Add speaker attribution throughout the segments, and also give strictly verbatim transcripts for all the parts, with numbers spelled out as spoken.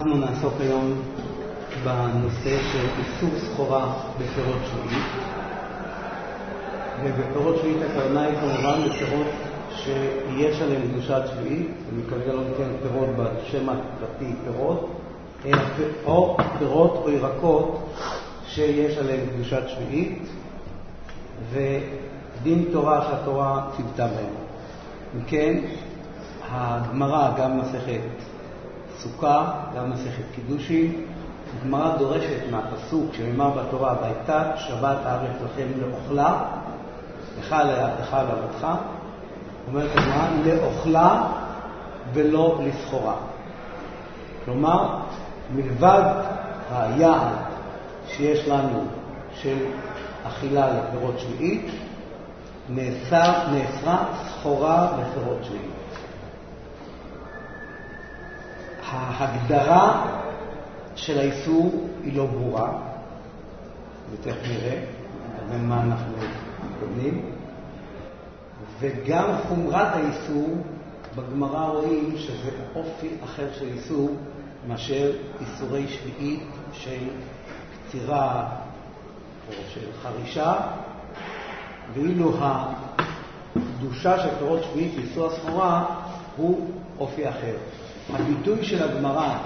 Speaker 1: אנחנו נעסוק היום בנושא של איסור סחורה בפירות שביעית, ובפירות שביעית הכוונה היא כמובן בפירות שיש עליהם קדושת שביעית. אני כרגע לא ניתן פירות בשם הפרטי פירות, אלא או פירות או ירקות שיש עליהם קדושת שביעית ודין תורה שהתורה ציוותה בהם. וכן הגמרא, גם מסכת סוכה, גם מסכת קידושין, הגמרא דורשת מהפסוק שנאמר בתורה, והייתה שבת הארץ לכם לאוכלה, לך לך לעבדך, אומרת הגמרא, לאוכלה ולא לסחורה. כלומר, מלבד היעד שיש לנו של אכילה לפירות שביעית, נאסרה, נאסרה סחורה לפירות שביעית. ההגדרה של האיסור היא לא ברורה, ותכף נראה בין מה אנחנו מתכוונים, וגם חומרת האיסור בגמרא רואים שזה אופי אחר של איסור מאשר איסורי שביעית של קצירה או של חרישה, ואילו הקדושה של פירות שביעית ואיסור הסחורה הוא אופי אחר. הביטוי של הגמרא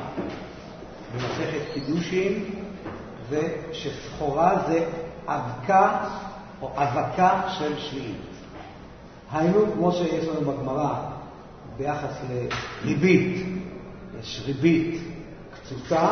Speaker 1: במסכת קידושין זה שסחורה זה אבקה או אבקה של שביעית. היינו, כמו שיש לנו בגמרא ביחס לריבית, יש ריבית קצוצה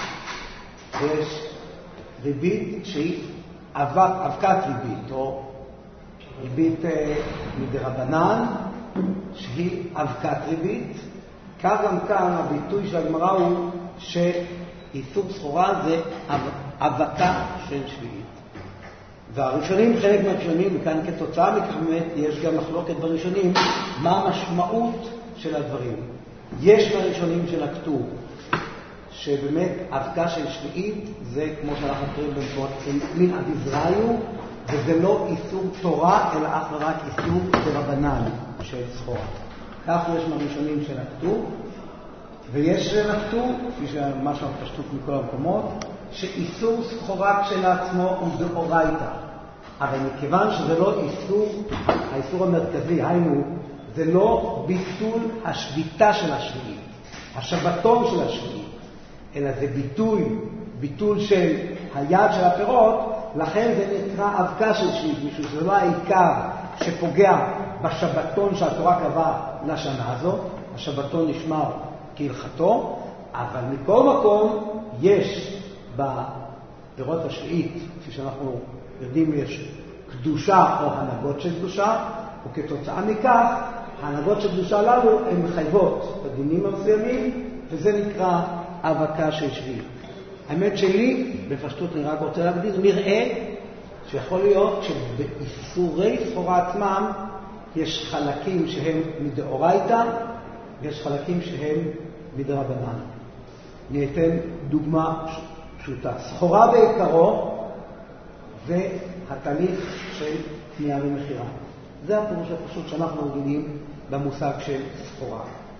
Speaker 1: ויש ריבית שהיא אבק, אבקת ריבית או ריבית מדרבנן שהיא אבקת ריבית. כך גם כאן הביטוי של הגמרא הוא שאיסור סחורה זה אבקה של שביעית. והראשונים, חלק מהראשונים, וכאן כתוצאה מכך באמת יש גם מחלוקת בראשונים מה המשמעות של הדברים. יש מהראשונים שנקטו שבאמת אבקה של שביעית זה כמו שאנחנו קוראים במקומות מן אביזראיו, וזה לא איסור תורה אלא אך ורק איסור דרבנן של סחורה. כך יש מהראשונים שנקטו, ויש שנקטו, כפי שמשהו פשטות מכל המקומות, שאיסור סחורה כשלעצמו הוא דאורייתא. אבל מכיוון שזה לא איסור, האיסור המרכזי, היינו, זה לא ביטול השביתה של השביעית, השבתון של השביעית, אלא זה ביטוי, ביטול של היד של הפירות, לכן זה נקרא אבקה של שביעית, משום שזה לא העיקר שפוגע בשבתון שהתורה קבעה לשנה הזו. השבתון נשמר כהלכתו, אבל מכל מקום יש בפירות השביעית, כפי שאנחנו יודעים, יש קדושה או הנהגות של קדושה, וכתוצאה מכך ההנהגות של קדושה הללו הן מחייבות בדינים המסוימים, וזה נקרא אבקה של שביעית. האמת שלי, בפשטות אני רק רוצה להגדיר, נראה שיכול להיות שבאיסורי סחורה עצמם יש חלקים שהם מדאורייתא, ויש חלקים שהם מדרבנן. אני אתן דוגמה פשוטה. סחורה בעיקרו זה התהליך של קנייה ומכירה. זה הפירוש הפשוט שאנחנו רגילים במושג של סחורה.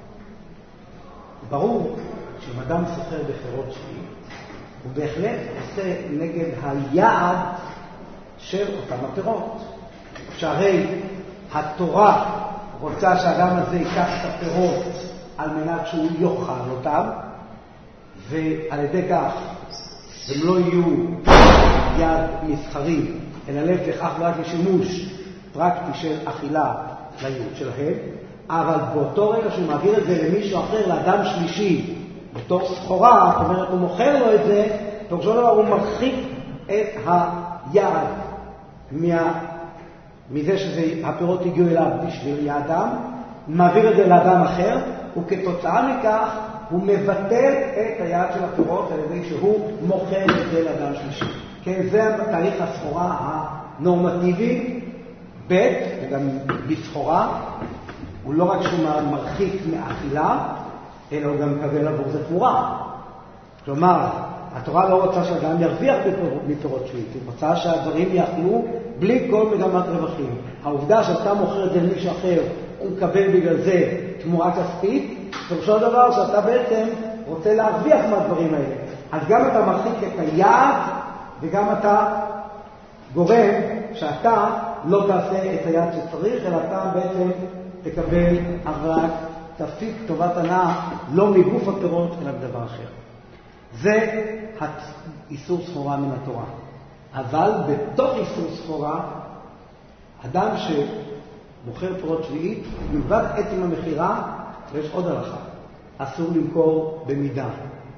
Speaker 1: ברור שאם אדם סוחר בפירות שביעית, הוא בהחלט עושה נגד היעד של אותם הפירות. שהרי התורה רוצה שהאדם הזה ייקח את הפירות על מנת שהוא יאכל אותם, ועל ידי כך הם לא יהיו יד מסחרי, אלא להפך אך ורק לשימוש פרקטי של אכילה לייעוד שלהם. אבל באותו רגע שהוא מעביר את זה למישהו אחר, לאדם שלישי, בתור סחורה, זאת אומרת הוא מוכר לו את זה, תוך שום דבר הוא מרחיק את היעד מה... מזה שהפירות הגיעו אליו בשביל האדם, מעביר את זה לאדם אחר, וכתוצאה מכך הוא מבטל את היעד של הפירות על ידי שהוא מוכר את זה לאדם שלישי. כן, זה תהליך הסחורה הנורמטיבי. ב' וגם בסחורה הוא לא רק שהוא מרחיק מאכילה, אלא הוא גם מקבל עבור זה תמורה. כלומר, התורה לא רוצה שהאדם ירוויח מפירות שביעית, היא רוצה שהדברים יאכלו בלי כל מגמת רווחים. העובדה שאתה מוכר את זה למישהו אחר, הוא מקבל בגלל זה תמורה כספית, פירושו דבר שאתה בעצם
Speaker 2: רוצה להרוויח מהדברים האלה. אז גם אתה מרחיק את היעד, וגם אתה גורם שאתה לא תעשה את היעד שצריך, אלא אתה בעצם תקבל רק תפיק טובת הנאה, לא מגוף הפירות, אלא בדבר אחר. זה איסור סחורה מן התורה. אבל בתוך איסור סחורה, אדם שמוכר פירות שביעית, מלבד עצם המחירה, ויש עוד הלכה. אסור למכור במידה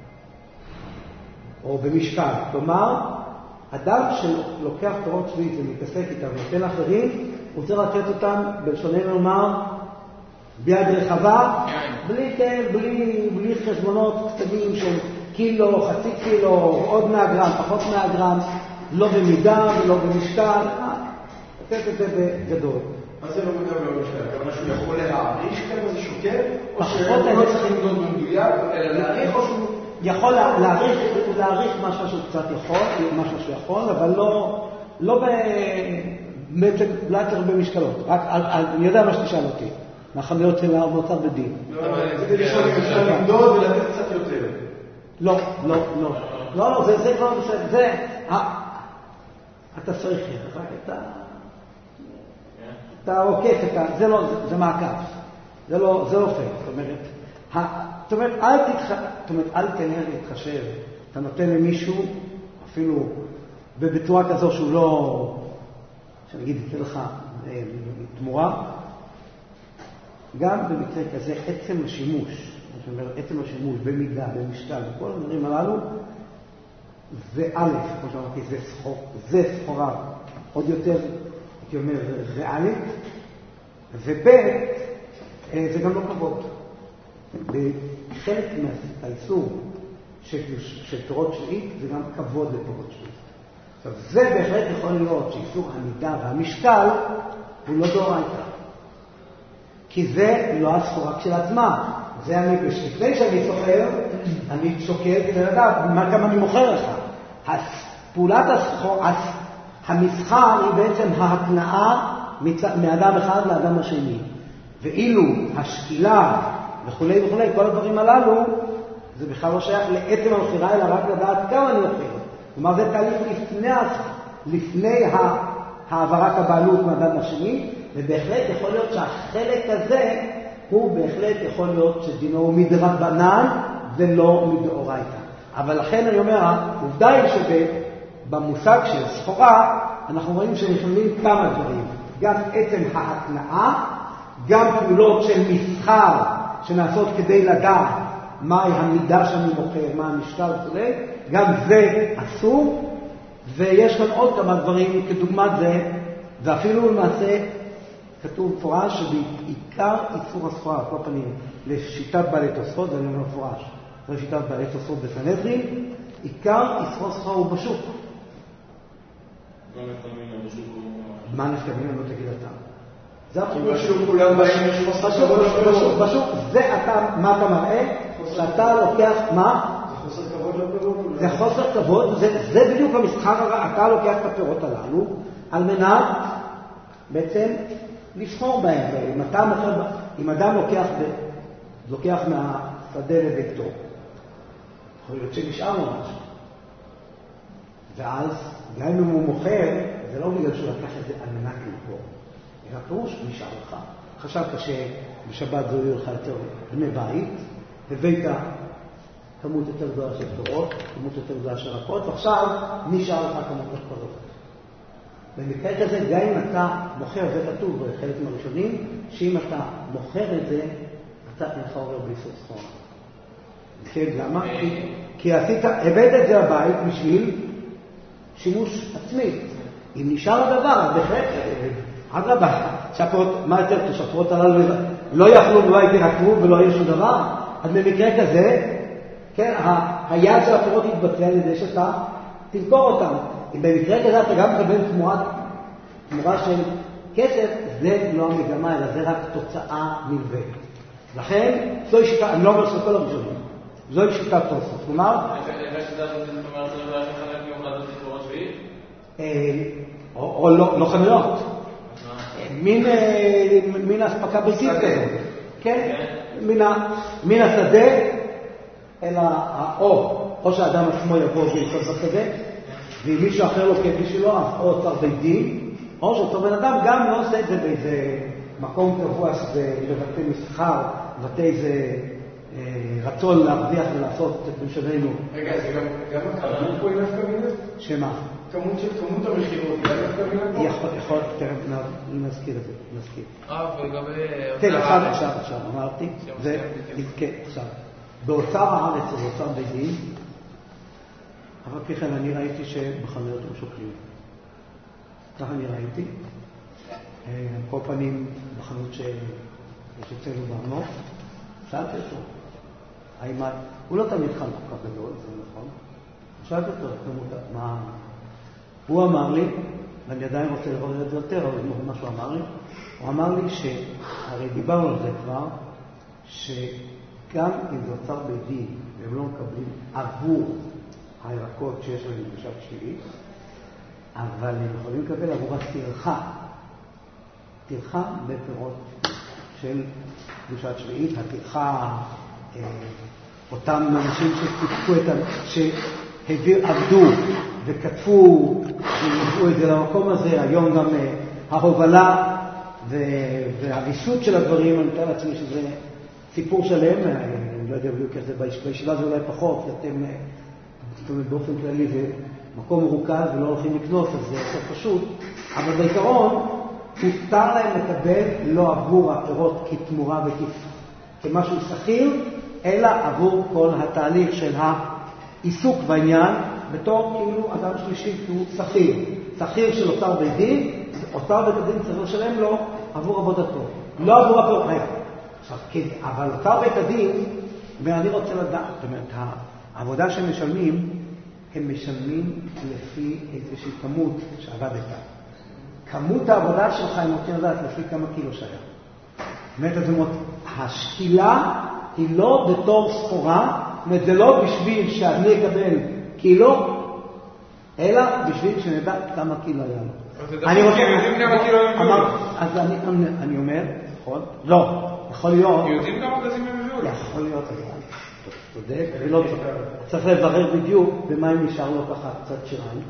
Speaker 2: או במשקל. כלומר, אדם שלוקח פירות שביעית ומתעסק איתם ונותן אחרים, הוא צריך לתת אותם, בלשוננו לומר, ביד רחבה, בלי, בלי, בלי חשבונות קטנים של קילו, חצי קילו, עוד מאה גרם, פחות מאה גרם, לא במידה ולא במשקל, לתת את זה בגדול.
Speaker 3: מה זה לא מידה ולא משקל? כמה שהוא יכול להעריך כמה זה שוקל? או
Speaker 2: שהוא
Speaker 3: לא צריך למדוד במדויק, אלא להעריך או שהוא...
Speaker 2: יכול להעריך, להעריך משהו שהוא קצת יכול, משהו שהוא יכול, אבל לא, לא בעצם במשקלות. רק, אני יודע מה שתשאל אותי, מהחנויות של המוצר בדין.
Speaker 3: זה לשאול אם אפשר למדוד ולתת קצת יותר.
Speaker 2: לא, לא, לא. לא, לא, זה כבר בסדר. זה, אתה צריך, רק אתה, אתה עוקף, זה לא, זה מעקב. זה לא, זה לא פייר. זאת אומרת, זאת אומרת, אל תתח... זאת אומרת, אל תנהר להתחשב. אתה נותן למישהו, אפילו בצורה כזו שהוא לא, שנגיד, יצא לך תמורה, גם במקרה כזה, עצם השימוש, זאת אומרת, עצם השימוש במידה, במשקל, וכל הדברים הללו, זה א', כמו שאמרתי, זה סחור, זה סחורה עוד יותר, הייתי אומר, ריאלית, וב' זה גם לא כבוד. בחלק מהאיסור של פירות שביעית זה גם כבוד לפירות שביעית. עכשיו, זה בהחלט יכול להיות שאיסור המידה והמשקל הוא לא דאורייתא. כי זה לא הסחורה כשלעצמה. זה אני, לפני שאני סוחר, אני שוקל כדי לדעת מה כמה אני מוכר לך. פעולת הסחור, המסחר היא בעצם ההתנאה מאדם אחד לאדם השני. ואילו השקילה וכולי וכולי, כל הדברים הללו, זה בכלל לא שייך לעצם המחירה, אלא רק לדעת כמה אני מוכר. כלומר, זה תהליך לפני, לפני העברת הבעלות מאדם השני, ובהחלט יכול להיות שהחלק הזה, הוא בהחלט יכול להיות שדינו הוא מדרבנן ולא מדאורייתא. אבל לכן אני אומר, העובדה היא שבמושג של סחורה, אנחנו רואים שנכללים כמה דברים. גם עצם ההתנאה, גם פעולות של מסחר שנעשות כדי לדעת מהי המידה שאני מוכר, מה המשקל וכו', גם זה אסור, ויש כאן עוד כמה דברים כדוגמת זה, ואפילו למעשה כתוב מפורש שבעיקר איסור הסחורה, על כל פנים, לשיטת בעלי תוספות, זה אני אומר מפורש, זה שיטת בעלי תוספות בסנהדרין, עיקר איסור הסחורה הוא בשוק.
Speaker 4: מה נפתמינה בשוק הוא...
Speaker 2: מה נפתמינה לא תגיד אתה?
Speaker 3: זה בשוק כולם באים יש חוסר כבוד לפירות.
Speaker 2: בשוק, זה אתה, מה אתה מראה? שאתה לוקח, מה?
Speaker 3: זה חוסר כבוד לפירות.
Speaker 2: זה חוסר כבוד, זה בדיוק המסחר, אתה לוקח את הפירות הללו, על מנת בעצם לסחור בהם. אם אתה מוכר, אם אדם לוקח, לוקח מהשדה לביתו, יכול להיות שנשאר לו משהו. ואז, גם אם הוא מוכר, זה לא בגלל שהוא לקח את זה על מנת למכור. אלא פירוש נשאר לך. חשבת שבשבת זה יהיו לך יותר בני בית, הבאת כמות יותר גדולה של פירות, כמות יותר גדולה של ירקות, ועכשיו נשאר לך כמות כזאת. במקרה כזה, גם אם אתה מוכר, זה כתוב בחלק מהראשונים, שאם אתה מוכר את זה, אתה אינך עובר באיסור סחורה. כן, למה? כי, כי עשית, הבאת את זה הבית בשביל שימוש עצמי. אם נשאר הדבר, בהחלט, אדרבה, שהפירות, מה יותר טוב, שהפירות הללו לא יכלו ולא יתרקבו ולא יהיה שום דבר, אז במקרה כזה, כן, היעד של הפירות יתבצע על ידי שאתה תמכור אותם. אם במקרה כזה אתה גם מקבל תמורה, תמורה של כסף, זה לא המגמה, אלא זה רק תוצאה נלווית. לכן, זוהי שיטה, אני לא אומר של כל הראשונים, זוהי שיטה תוספות. כלומר,
Speaker 4: איפה שיטה זאת אומרת, זה לא היה חלק מיוחדות לפירות שביעית?
Speaker 2: או לא חנויות. מין הספקה ביתית כזאת. כן? מן השדה אלא או, או שהאדם עצמו יבוא ויקוד בשדה, ואם מישהו אחר לוקד בשבילו, אז או אוצר בית דין, או שאותו בן אדם גם לא עושה את זה באיזה מקום קבוע שזה בבתי מסחר, בבתי איזה אה, רצון להרוויח ולעשות את משלנו.
Speaker 3: רגע, זה גם, גם הכמות פה היא נפקא מינה?
Speaker 2: שמה?
Speaker 3: כמות של כמות המחירות, היא נפקא מינה פה?
Speaker 2: יכול, יכול, תכף נזכיר את זה, נזכיר.
Speaker 4: אה, ולגבי...
Speaker 2: כן, עכשיו, עכשיו, עכשיו, אמרתי, זה, כן, עכשיו. באוצר הארץ או באוצר בית דין, אבל ככן אני ראיתי שבחנויות הם שוקלים. ככה אני ראיתי. על כל פנים בחנות שיש אצלנו בארנוף, שאלתי אותו, האם הוא לא תמיד חן כל כך גדול, זה נכון? שאלתי אותו, מה... הוא אמר לי, ואני עדיין רוצה לראות את זה יותר, אבל מה שהוא אמר לי, הוא אמר לי שהרי דיברנו על זה כבר, שגם אם זה אוצר בית דין, והם לא מקבלים עבור הירקות שיש להם בשעת שביעית, אבל הם יכולים לקבל עבור הטרחה, טרחה בפירות של בשעת שביעית, הטרחה, אה, אותם אנשים שתיקחו את ה... שעבדו וכתפו והביאו את זה למקום הזה, היום גם אה, ההובלה והריסות של הדברים, אני מתאר לעצמי שזה סיפור שלם, אני לא יודע בדיוק איך זה בישיבה, זה אולי פחות, כי אתם, זאת אומרת, באופן כללי זה מקום מרוכז ולא הולכים לקנוס, אז זה יותר פשוט, אבל בעיקרון מותר להם לקבל לא עבור הפירות כתמורה וכמשהו שכיר, אלא עבור כל התהליך של העיסוק בעניין, בתור כאילו אדם שלישי שהוא שכיר. שכיר של אוצר בית דין, אוצר בית הדין צריך לשלם לו עבור עבודתו, לא עבור הפירות. רגע, עכשיו, כן, אבל אוצר בית הדין, ואני רוצה לדעת, זאת אומרת, העבודה שהם משלמים, הם משלמים לפי איזושהי כמות שעבדת. כמות העבודה שלך הם רוצים לדעת לפי כמה קילו שהיה. זאת אומרת, זאת אומרת, השקילה היא לא בתור סחורה, זאת אומרת, זה לא בשביל שאני אקבל קילו, אלא בשביל שנדע כמה קילו היה לו. אני רוצה...
Speaker 3: יודעים כמה קילו הם הביאו?
Speaker 2: אז אני אומר, נכון? לא, יכול להיות...
Speaker 3: יודעים כמה גזים הם הביאו?
Speaker 2: יכול להיות, צודק, ולא צריך לברר בדיוק במה אם נשאר לו ככה קצת שיריים.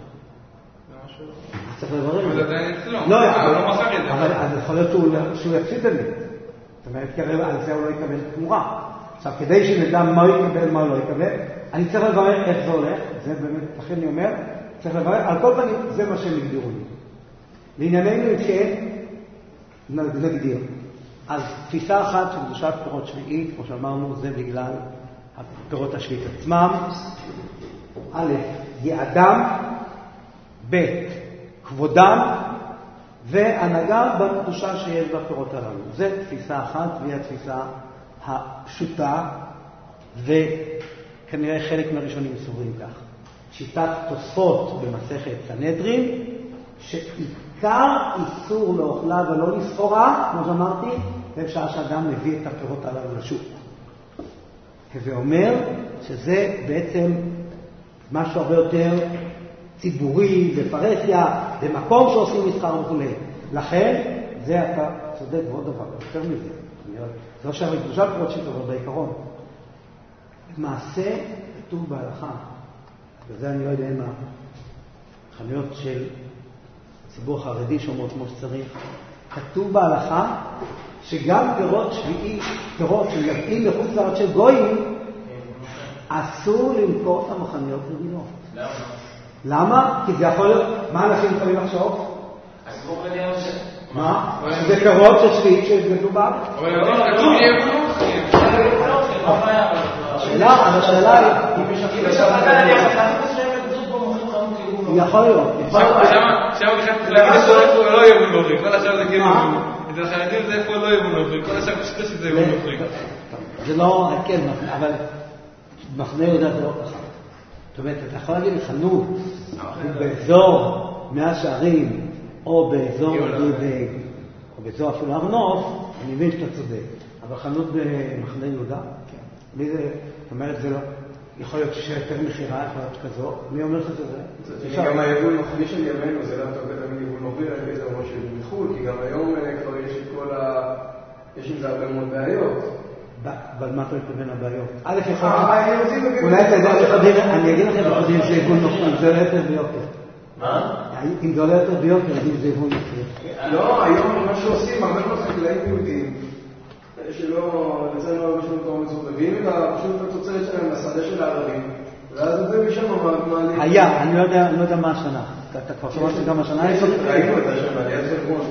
Speaker 2: צריך לברר.
Speaker 3: זה עדיין אצלו.
Speaker 2: לא,
Speaker 3: לא מחר את זה.
Speaker 2: אבל אז יכול להיות שהוא יפסיד את זה. זאת אומרת, כי על זה הוא לא יקבל תמורה. עכשיו, כדי שנדע מה הוא יקבל, מה הוא לא יקבל, אני צריך לברר איך זה הולך. זה באמת, לכן אני אומר, צריך לברר. על כל פנים, זה מה שהם הגדירו לי. לענייננו, כן, נגדיר. אז תפיסה אחת של קדושת פירות שביעית, כמו שאמרנו, זה בגלל הפירות השביעית עצמם. א', יעדם, ב', כבודם, והנהגה בקדושה שיש בפירות הללו. זו תפיסה אחת, והיא התפיסה הפשוטה, וכנראה חלק מהראשונים סוברים כך. שיטת תוספות במסכת סנהדרין, שעיקר איסור לאוכלה ולא לסחורה, כמו שאמרתי, זה בשעה שאדם מביא את הפירות הללו לשוק. ואומר שזה בעצם משהו הרבה יותר ציבורי, בפרסיה, במקום שעושים מסחר וכו'. לכן, זה אתה צודק ועוד דבר, יותר מזה. זה לא שהרי קדושת פירות שביעית, אבל בעיקרון. מעשה כתוב בהלכה, וזה אני לא יודע מה, חנויות של ציבור חרדי שאומרות כמו שצריך, כתוב בהלכה שגם פירות שביעי, פירות שיוצאים מחוץ לארץ של גויים, אסור למכור אותם בחנויות רגילות.
Speaker 4: למה?
Speaker 2: למה? כי זה יכול להיות, מה אנשים יכולים לחשוב?
Speaker 4: אסור בדיוק ש...
Speaker 2: מה? זה פירות של שביעית שהתגדלו בארץ.
Speaker 3: אבל יודעים כתוב יהיה בלוחים.
Speaker 2: השאלה, אבל השאלה היא... יכול להיות.
Speaker 3: שם בכלל צריך להגיד איפה לא יהיה בלוחים. כל השאר זה כן יבולו. אצל החרדים זה איפה לא יהיה בלוחים. כל השאר פשוט שזה יהיה בלוחים.
Speaker 2: זה לא, כן, אבל מחנה יהודה זה לא ככה. זאת אומרת, אתה יכול להגיד לחנות באזור מאה שערים, או באזור או באזור אפילו ארנוף, אני מבין שאתה צודק. אבל חנות במחנה יהודה, כן. זאת אומרת, זה לא... יכול להיות שיותר מחירה, יכול להיות כזו. מי אומר שזה זה?
Speaker 3: זה גם היבול מחמיא של ימינו, זה לא תמיד יבול מוביל, אני יודע ראש של מחול, כי גם היום כבר יש את כל ה... יש עם זה הרבה מאוד בעיות.
Speaker 2: במה אתה מתכוון הבעיות? א' יכול... אולי אתה יודע שחודים, אני אגיד לכם שחודים זה יבון נופי, אם זה עולה יותר ביוקר.
Speaker 5: מה?
Speaker 2: אם זה עולה יותר ביוקר, אם זה יבון נופי.
Speaker 5: לא, היום מה שעושים, הרבה מאוד חקלאים יהודים, שלא, לזה לא משהו מקום מצוות, מביאים את פשוט התוצרת שלהם לשדה של הערבים, ואז זה משם מעלים.
Speaker 2: היה, אני לא יודע מה השנה. אתה כבר שמעת גם השנה?
Speaker 5: ראינו את השנה, ליד חברון.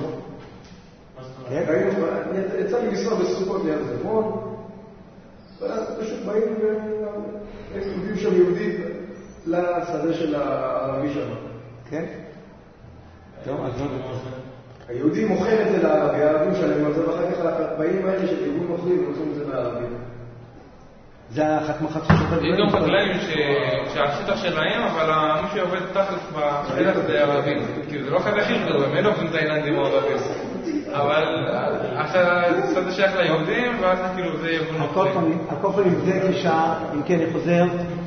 Speaker 5: יצא לי לנסוע בסוכות ליד חברון, ואז פשוט באים ומביאים שם יהודים לשדה של הערבי שם.
Speaker 2: כן? טוב, אז לא בטוח.
Speaker 5: היהודי מוכר את זה לערבי, הערבים שלהם על זה, ואחר כך הבאים האלה של יהודים מוכרים ועושים את זה לערבים.
Speaker 2: זה אחת מחת חשובות על זה?
Speaker 3: יש גם חקלאים שהשטח שלהם, אבל מי שעובד תכלס בשטח זה ערבים. כאילו זה לא אחד הכי גדול, הם אין עובדים תאילנדים או ערבים. אבל השטח שייך ליהודים, ואז כאילו זה יבוא נופלים.
Speaker 2: על כל פנים זה גישה, אם כן אני חוזר,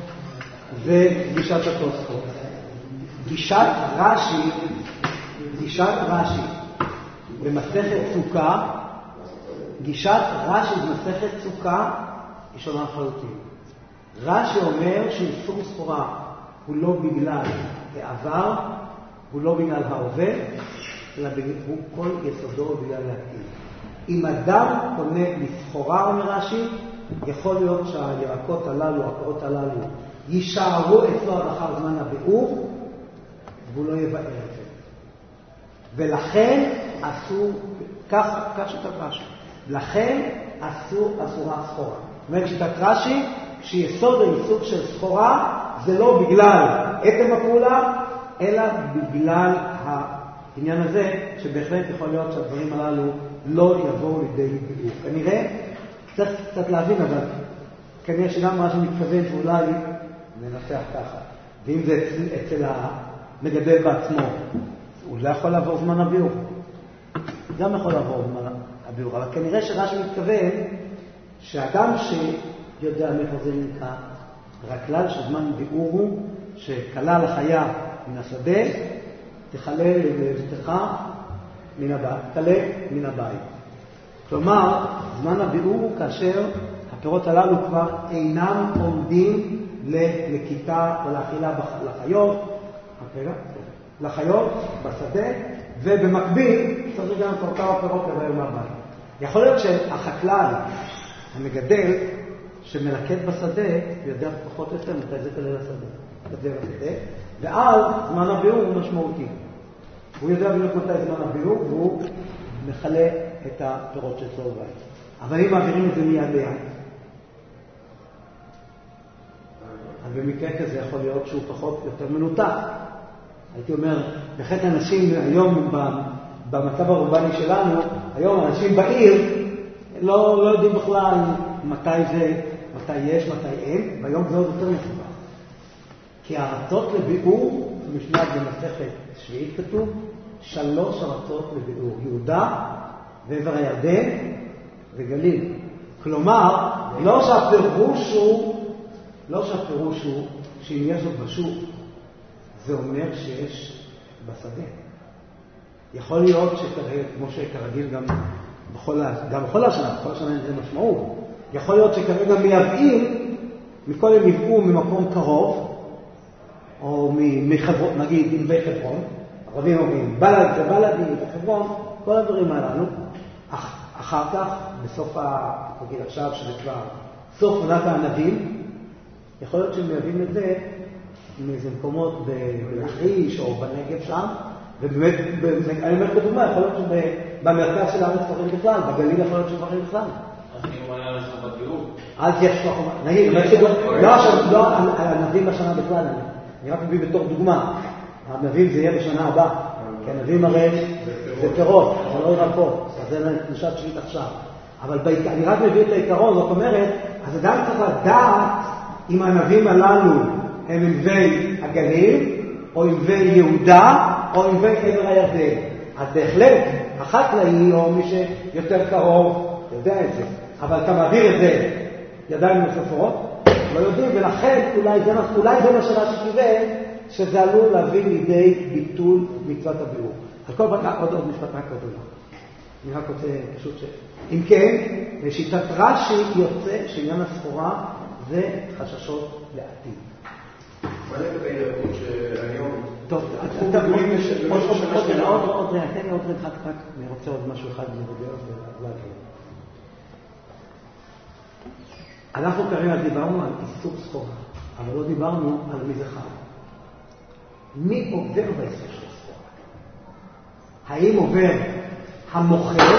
Speaker 2: זה גישת התוספות. גישת רש"י, גישת רש"י במסכת סוכה, גישת רש"י במסכת סוכה היא שונה לחלוטין. רש"י אומר שאיסור סחורה הוא לא בגלל העבר, הוא לא בגלל ההווה, אלא הוא כל יסודו בגלל העתיד. אם אדם קונה לסחורה, אומר רש"י, יכול להיות שהירקות הללו, הפירות הללו, יישארו אצלו עד אחר זמן הביאור, והוא לא יבאר את זה. ולכן אסור, כך, כך שיטת רש"י, לכן אסור, אסורה סחורה. זאת אומרת, שיטת רש"י, כשיסוד האיסור של סחורה, זה לא בגלל עצם הפעולה, אלא בגלל העניין הזה, שבהחלט יכול להיות שהדברים הללו לא יבואו לידי ביאור. כנראה, צריך קצת להבין, אבל כנראה שגם מה שמתכוון שאולי ננסח ככה. ואם זה אצל, אצל המגדל בעצמו, הוא לא יכול לעבור זמן הביאור. גם יכול לעבור זמן הביאור, אבל כנראה שרש"י מתכוון שאדם שיודע מאיפה זה נקרא, רק כלל שזמן ביאור הוא שכלה לחיה מן השדה, תחלה לבטחה מן הבית, תחלה מן הבית. כלומר, זמן הביאור הוא כאשר הפירות הללו כבר אינם עומדים לכיתה או לאכילה לחיות, לחיות בשדה, ובמקביל צריך גם את אותם הפירות לבאר מהבית. יכול להיות שהחקלאי, המגדל, שמלקט בשדה, יודע פחות או יותר מתי זה כלל השדה. כזה בשדה, ואז זמן הביאור הוא משמעותי. הוא יודע בדיוק מתי זמן הביאור, והוא מחלה את הפירות של צור בית. אבל אם מעבירים את זה מיד ליד, אז במקרה כזה יכול להיות שהוא פחות יותר מנותק. הייתי אומר, בכלל אנשים היום במצב הרובני שלנו, היום אנשים בעיר לא, לא יודעים בכלל מתי זה, מתי יש, מתי אין, והיום זה עוד יותר מסובך. כי הארצות לביאור, משנת במסכת שביעית כתוב, שלוש ארצות לביאור, יהודה ועבר הירדן וגליל. כלומר, לא שהפירוש הוא, לא שהפירוש הוא שאם יש עוד בשוק, זה אומר שיש בשדה. יכול להיות שכרגע, כמו שכרגיל גם בכל, גם בכל השנה, בכל השנה זה משמעות. יכול להיות שכרגע מייבאים, מכל הם יבאו ממקום קרוב, או מחברון, נגיד עם בית חברון, ערבים אומרים, בלד זה בלדי, בחברון, כל הדברים הללו. אח, אחר כך, בסוף, נגיד עכשיו, שזה כבר סוף עונת הענבים, יכול להיות שהם מייבאים את זה מאיזה מקומות בלחיש או בנגב שם, ובאמת, אני אומר בדוגמה, יכול להיות שבמרכז של הארץ דברים בכלל, בגליל יכול להיות שדברים בכלל.
Speaker 4: אז אני אומר על זה בדיוק.
Speaker 2: אז יש לך, נגיד, לא הנביאים בשנה בכלל, אני רק מביא בתור דוגמה, הנביאים זה יהיה בשנה הבאה, כי הנביאים הרי זה פירות, זה לא ירקות, אז זה נשת שביעית עכשיו. אבל אני רק מביא את העיקרון, זאת אומרת, אז אדם צריך לדעת אם הנביאים הללו הם נביאי הגליל, או נביאי יהודה, או נביאי עבר הירדן. אז בהחלט, החקלאי או מי שיותר קרוב, יודע את זה. אבל אתה מעביר את זה ידיים נוספות, לא יודעים, ולכן אולי זה, אולי זה מה שרש"י כיוון, שזה עלול להביא לידי ביטול מצוות הביאור. אז כל פעם, עוד עוד משפט רק עוד דבר. אני רק רוצה פשוט ש... אם כן, לשיטת רש"י יוצא שעניין הסחורה זה חששות לעתיד.
Speaker 5: מה לגבי ירקות שהיום?
Speaker 2: טוב, עוד רגע, תן לי עוד רגע, רק אני רוצה עוד משהו אחד לדבר ולהגיד. אנחנו כרגע דיברנו על איסור סחורה, אבל לא דיברנו על מי זה חל. מי עובר באיסור של סחורה? האם עובר המוכר,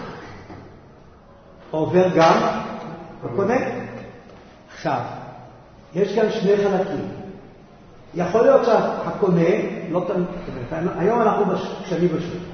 Speaker 2: או עובר גם הקונה? עכשיו, יש כאן שני חלקים. יכול להיות שהקונה, לא תמיד, היום אנחנו כשאני בשוק.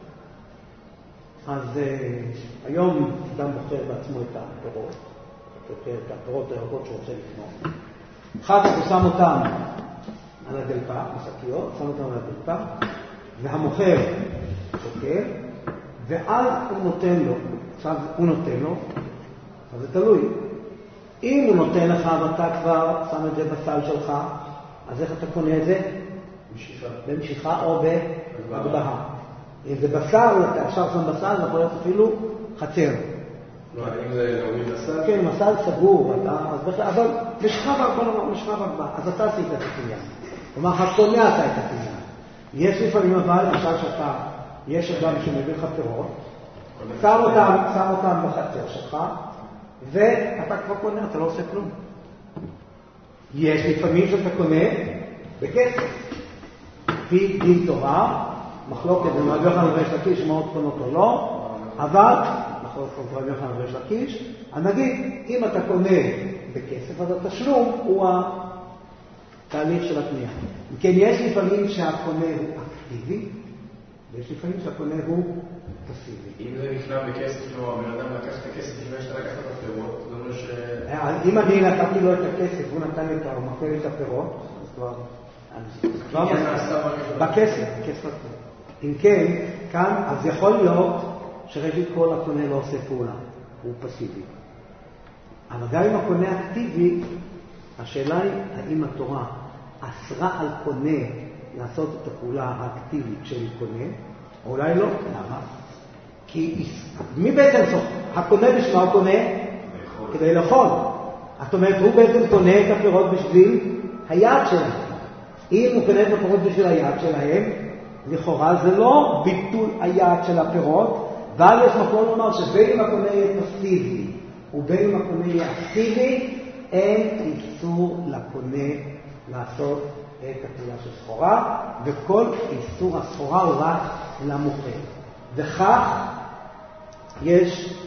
Speaker 2: אז uh, היום אדם בוחר בעצמו את הפירות, את הפירות הירקות שהוא רוצה לקנות. אחר כך הוא שם אותם על הדלפה, בשקיות, שם אותם על הדלפה, והמוכר שוקל, ואז הוא נותן לו, עכשיו הוא נותן לו, אז זה תלוי. אם הוא נותן לך ואתה כבר שם את זה בסל שלך, אז איך אתה קונה את זה? במשיכה. במשיכה או בהגבהה. אם זה בסל, אתה עכשיו שם בסל, זה יכול להיות אפילו חצר.
Speaker 5: לא, אם זה להוריד בסל?
Speaker 2: כן, מסל סגור, אבל משחה בהגבהה, אז אתה עשית את הקניין. כלומר, הקונה עשה את הקניין. יש לפעמים אבל, למשל שאתה, יש אדם שמביא לך פירות, שם אותם, שם אותם בחצר שלך, ואתה כבר קונה, אתה לא עושה כלום. יש לפעמים שאתה קונה בכסף. פי דין תורה, מחלוקת בין רבי יוחנן וריש לקיש, מאוד קונות או לא, אבל, מחלוקת בין רבי יוחנן וריש לקיש, אז נגיד, אם אתה קונה בכסף, אז התשלום הוא התהליך של הקנייה. כן, יש לפעמים שהקונה הוא אקטיבי, ויש לפעמים שהקונה הוא פסיבי.
Speaker 5: אם זה נקנה בכסף, לא, הבן אדם לקח את הכסף לפני שאתה לקחת את הפירות, זה אומר ש...
Speaker 2: אם אני נתתי לו את הכסף, הוא נתן לי את המקל את הפירות, אז כבר... בכסף, כסף. אם כן, כאן, אז יכול להיות שראשית כל הקונה לא עושה פעולה, הוא פסיבי. אבל גם אם הקונה אקטיבי, השאלה היא, האם התורה אסרה על קונה לעשות את הפעולה האקטיבית של קונה, או אולי לא. למה? כי מי בעצם סוף? הקונה בשביל מה הוא קונה? כדי לאכול. זאת אומרת, הוא בעצם קונה את הפירות בשביל היד שלהם. אם הוא קונה את הפירות בשביל היד שלהם, לכאורה זה לא ביטול היד של הפירות, אבל יש מקום לומר שבין אם הקונה יהיה פסיבי ובין אם הקונה יהיה אקטיבי, אין איסור לקונה לעשות את הפעולה של סחורה, וכל איסור הסחורה הוא רק למוכר. וכך יש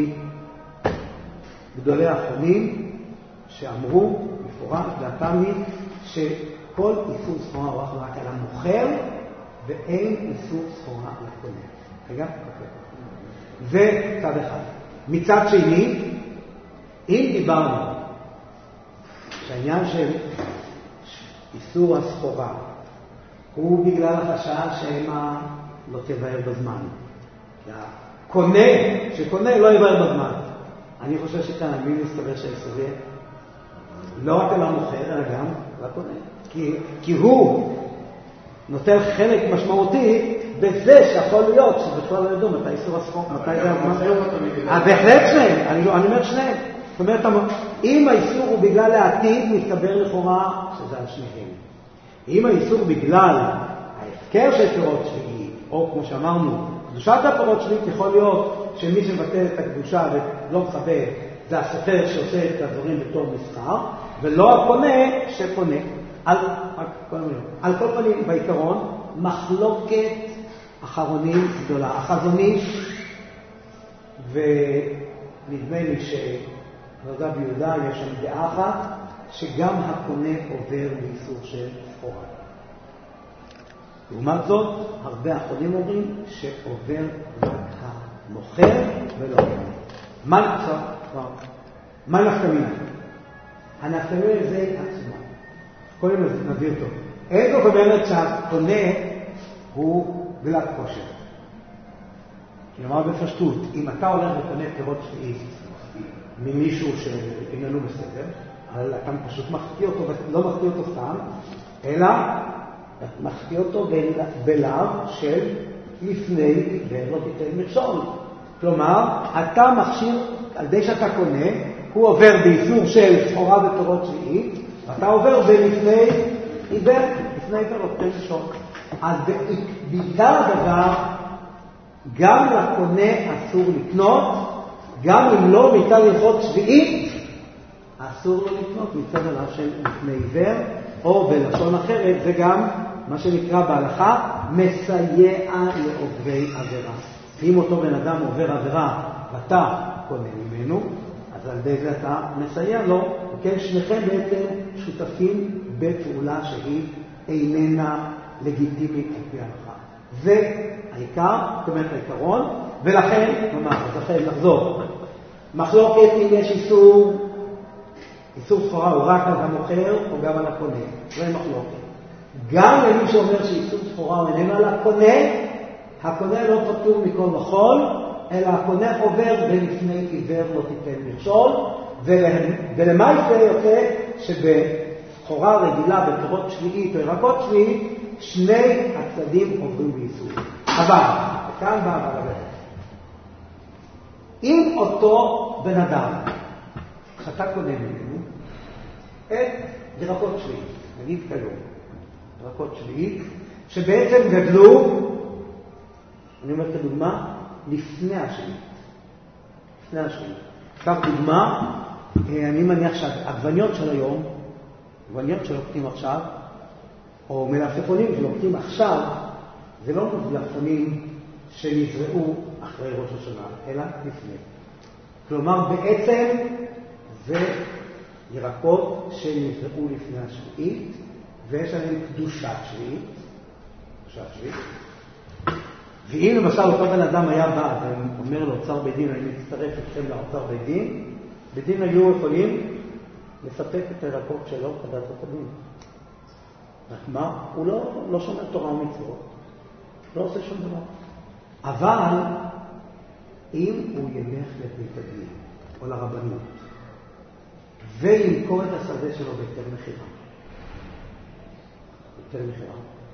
Speaker 2: מגדולי האחרונים שאמרו מפורש והתמי שכל איסור סחורה הוא רק על המוכר ואין איסור סחורה לקונה. רגע? זה צד אחד. מצד שני, אם דיברנו שהעניין של איסור הסחורה הוא בגלל החשש שהמה לא תבהר בזמן. קונה, שקונה לא יבהר בזמן. אני חושב שכאן מי מסתבר שהאיסור יהיה לא רק על המוכר, אלא גם לקונה. כי, כי הוא נותן חלק משמעותי בזה שיכול להיות שבכלל לא ידעו מתי איסור הסחורה, מתי זה הזמן. בהחלט שניהם, אני, אני אומר שניהם. זאת אומרת, אם האיסור הוא בגלל העתיד, מסתבר לכאורה שזה על שניהם. אם האיסור בגלל ההפקר של פירות שביעית, או כמו שאמרנו, קדושת הפירות שביעית, יכול להיות שמי שמבטל את הקדושה ולא מכבד, זה הסופר שעושה את הדברים בתור מסחר, ולא הקונה שקונה. על, על כל פנים, בעיקרון, מחלוקת אחרונים גדולה. החזון איש, ונדמה לי שהרב ביהודה יש שם דעה אחת, שגם הקונה עובר באיסור של סחורה. לעומת זאת, הרבה אחרונים אומרים שעובר רק המוכר ולא הקונה. מה נקצר? מה נפתמינה? הנפתמינה זה עצמו. קודם נביא אותו. אין זאת אומרת שהקונה הוא גלת כושר. כלומר בפשטות, אם אתה הולך וקונה פירות שביעית ממישהו שאיננו בסדר, אבל אתה פשוט מחטיא אותו, לא מחטיא אותו סתם, אלא מחטיא אותו בלאו של לפני עיוור לא תיתן מכשול. כלומר, אתה מכשיר, על ידי שאתה קונה, הוא עובר באיסור של סחורה בתורות שביעית, ואתה עובר בלפני עיוור, לפני עיוור לא תיתן מכשול. אז בעיקר הדבר, גם לקונה אסור לקנות, גם אם לא ניתן ללכות שביעית, אסור לו לקנות מצד עליו של לפני עיוור, או בלשון אחרת, זה גם מה שנקרא בהלכה, מסייע לעוברי עבירה. אם אותו בן אדם עובר עבירה ואתה קונה ממנו, אז על ידי זה אתה מסייע לו, וכן שניכם בעצם שותפים בפעולה שהיא איננה לגיטימית על פי ההלכה. זה העיקר, זאת אומרת העיקרון, ולכן, ממש, אז לכן נחזור. מחלוקת אם יש איסור, איסור סחורה הוא רק על המוכר או גם על הקונה, זה מחלוקת. גם למי שאומר שאיסור סחורה הוא איננו על הקונה, הקונה לא פטור מכל מחול, אלא הקונה עובר ולפני עיוור לא תיתן מכשול, ולמה יפה יוצא שבסחורה רגילה בפירות שביעית או ירקות שביעית, שני הצדדים עוברים באיסור. אבל, כאן בא אבל אם אותו בן אדם, שאתה קונה ממנו, את ירקות שביעית, נגיד כיום, ירקות שביעית, שבעצם גדלו, אני אומר כדוגמה, לפני השביעית. לפני השביעית. כך דוגמה, אני מניח שהעגבניות של היום, עגבניות שלוקטים עכשיו, או מלפפונים שלוקטים עכשיו, זה לא מלפפונים שנזרעו אחרי ראש השנה, אלא לפני. כלומר, בעצם זה ירקות שנזרעו לפני השביעית, ויש עליהם קדושת שביעית. קדושת שביעית. ואם למשל אותו בן אדם היה בא ואומר לאוצר בית דין, אני מצטרף אתכם לאוצר בית דין, בית דין היו יכולים לספק את הירקות שלו כדת הדין. רק מה? הוא לא, לא שומר תורה ומצוות, לא עושה שום דבר. אבל אם הוא ילך לבית הדין או לרבנות וימכור את השדה שלו בהיתר מחירה, בהיתר מחירה,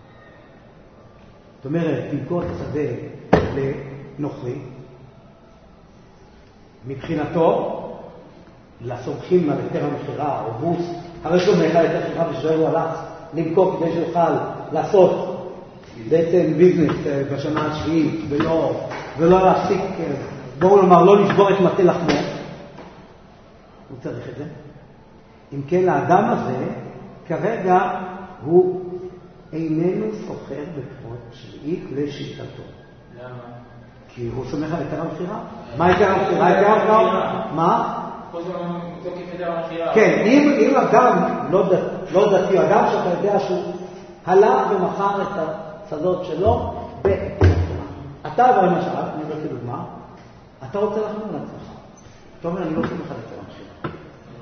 Speaker 2: זאת אומרת, תמכור את השדה לנוכרי, מבחינתו, לסומכים על היתר המחירה, או בוס, הרי שהוא מלך על היתר המחירה ושואל הוא הלך למכור כדי שיוכל לעשות בעצם ביזנס בשנה השביעית, ולא, ולא להפסיק, בואו לומר, לא לשבור את מטה לחמו, הוא צריך את זה. אם כן, לאדם הזה, כרגע הוא איננו סוחר בפירות שביעית לשיטתו.
Speaker 4: למה?
Speaker 2: כי הוא סומך על היתר המחירה. מה היתר המחירה? היתר המחירה? מה?
Speaker 4: כל זה מתוקף היתר המחירה.
Speaker 2: כן, אם אדם לא דתי, אדם שאתה יודע שהוא הלך ומכר את השדות שלו בהיתר המחירה. אתה אבל למשל, אני אומר כדוגמה, אתה רוצה לחמור לעצמך. אתה אומר, אני לא סומך על היתר המחירה.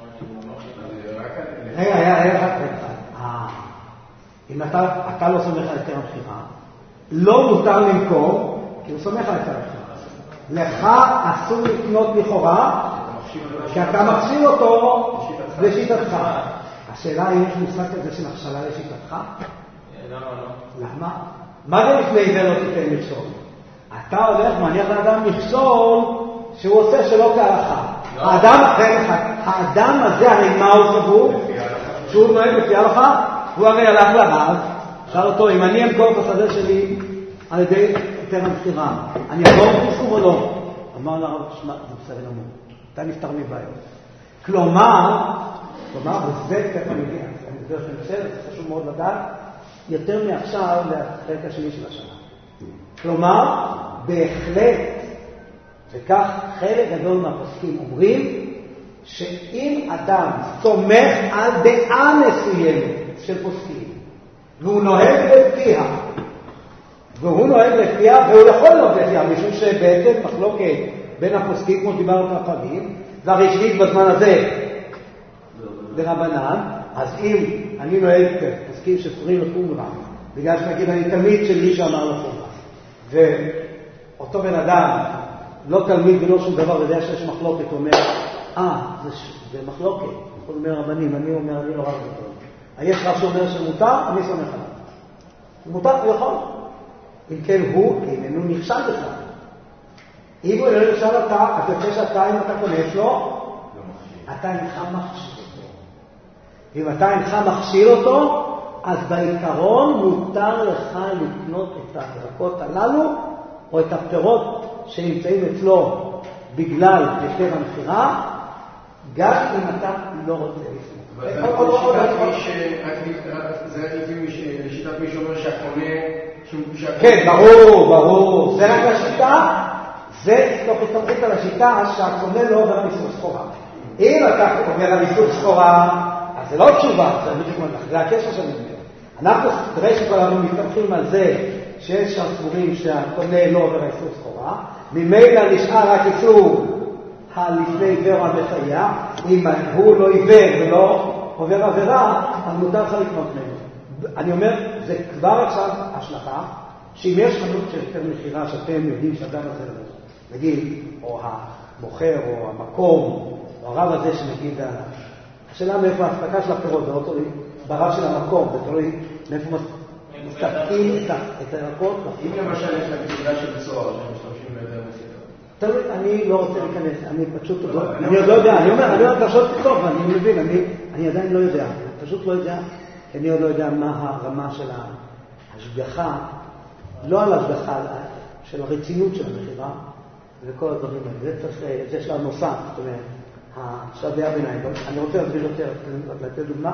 Speaker 2: רגע, רגע, רגע, רגע. אם אתה, אתה לא סומך על היתר המחירה, לא מותר למכור, כי הוא סומך על היתר המחירה. לך אסור לקנות לכאורה, כי אתה מכשיר אותו לשיטתך. השאלה היא, יש מושג כזה של הכשלה לשיטתך?
Speaker 4: למה לא?
Speaker 2: למה? מה זה לפני זה לא תיתן מכשול? אתה הולך מניח לאדם מכשול שהוא עושה שלא כהלכה. האדם, האדם הזה, הרי מה הוא סבור? שהוא נוהג לפי ההלכה? הוא הרי הלך לרב, שאל אותו, אם אני אמכור את השדה שלי על ידי היתר המחירה, אני אעבור פרסום או לא? אמר לרב, תשמע, זה בסדר גמור, אתה נפטר מבעיות. כלומר, כלומר, וזה קצת מגיע, אני יודע שאני חושב, זה חשוב מאוד לדעת, יותר מעכשיו לחלק השני של השנה. כלומר, בהחלט, וכך חלק גדול מהפוסקים אומרים, שאם אדם סומך על דעה מסוימת של פוסקים, והוא נוהג לפיה, והוא נוהג לפיה, והוא יכול נוהג לפיה, משום שבעצם מחלוקת בין הפוסקים, כמו דיברנו הפעמים, והרשמית בזמן הזה לרבנן, אז אם אני נוהג פוסקים שסורים לחומרה, בגלל שנגיד אני תלמיד של מי שאמר לחומרה, ואותו בן אדם, לא תלמיד ולא שום דבר, יודע שיש מחלוקת, אומר, אה, זה, זה מחלוקת, הוא אומר רבנים, אני אומר, אני לא רב אותו. יש רב שאומר שמותר, אני סומך עליו. מותר, הוא יכול. אם כן הוא איננו נכשל בכלל. אם הוא איננו נכשל אתה, אתה יוצא שאתה, אם אתה קונף לו, אתה אינך מכשיל אותו. אם אתה אינך מכשיל אותו, אז בעיקרון מותר לך לקנות את הירקות הללו, או את הפירות שנמצאים אצלו בגלל היתר המכירה, גם אם אתה לא רוצה לפנות.
Speaker 5: זה לשיטת מי שאומר שהקונה...
Speaker 2: כן, ברור, ברור. זה רק לשיטה, זה תוך הסתמכות על השיטה שהקונה לא עובר על איסור סחורה. אם אתה אומר על איסור סחורה, אז זה לא תשובה, זה בדיוק מה, זה הקשר שאני אומר. אנחנו, תראה שכל אנחנו מסתמכים על זה שיש שם סבורים שהקונה לא עובר על איסור סחורה, ממילא נשאר רק איסור הלפני עיוור או המסייע, אם הוא לא עיוור ולא עובר עבירה, אז מותר לך לקנות ממנו. אני אומר, זה כבר עכשיו השלכה, שאם יש חנות של יותר מחירה שאתם יודעים שאדם הזה לא, נגיד, או המוכר, או המקום, או הרב הזה שנגיד, השאלה מאיפה ההפסקה של הפירות, זה לא תלוי ברב של המקום, זה תלוי מאיפה מסתפקים את הירקות.
Speaker 5: אם למשל יש להם תעודה של צוהר, שהם משתמשים ביותר מסירה.
Speaker 2: תלוי, אני לא רוצה להיכנס, אני פשוט, אני עוד לא יודע, אני אומר, אני אומר, תרשות טוב, אני מבין, אני עדיין לא יודע, אני פשוט לא יודע, כי אני עוד לא יודע מה הרמה של ההשגחה, לא על ההשגחה, של הרצינות של המחירה, וכל הדברים האלה, זה שלב נוסף, זאת אומרת, השלבי הביניים. אני רוצה להסביר יותר, לתת דוגמה,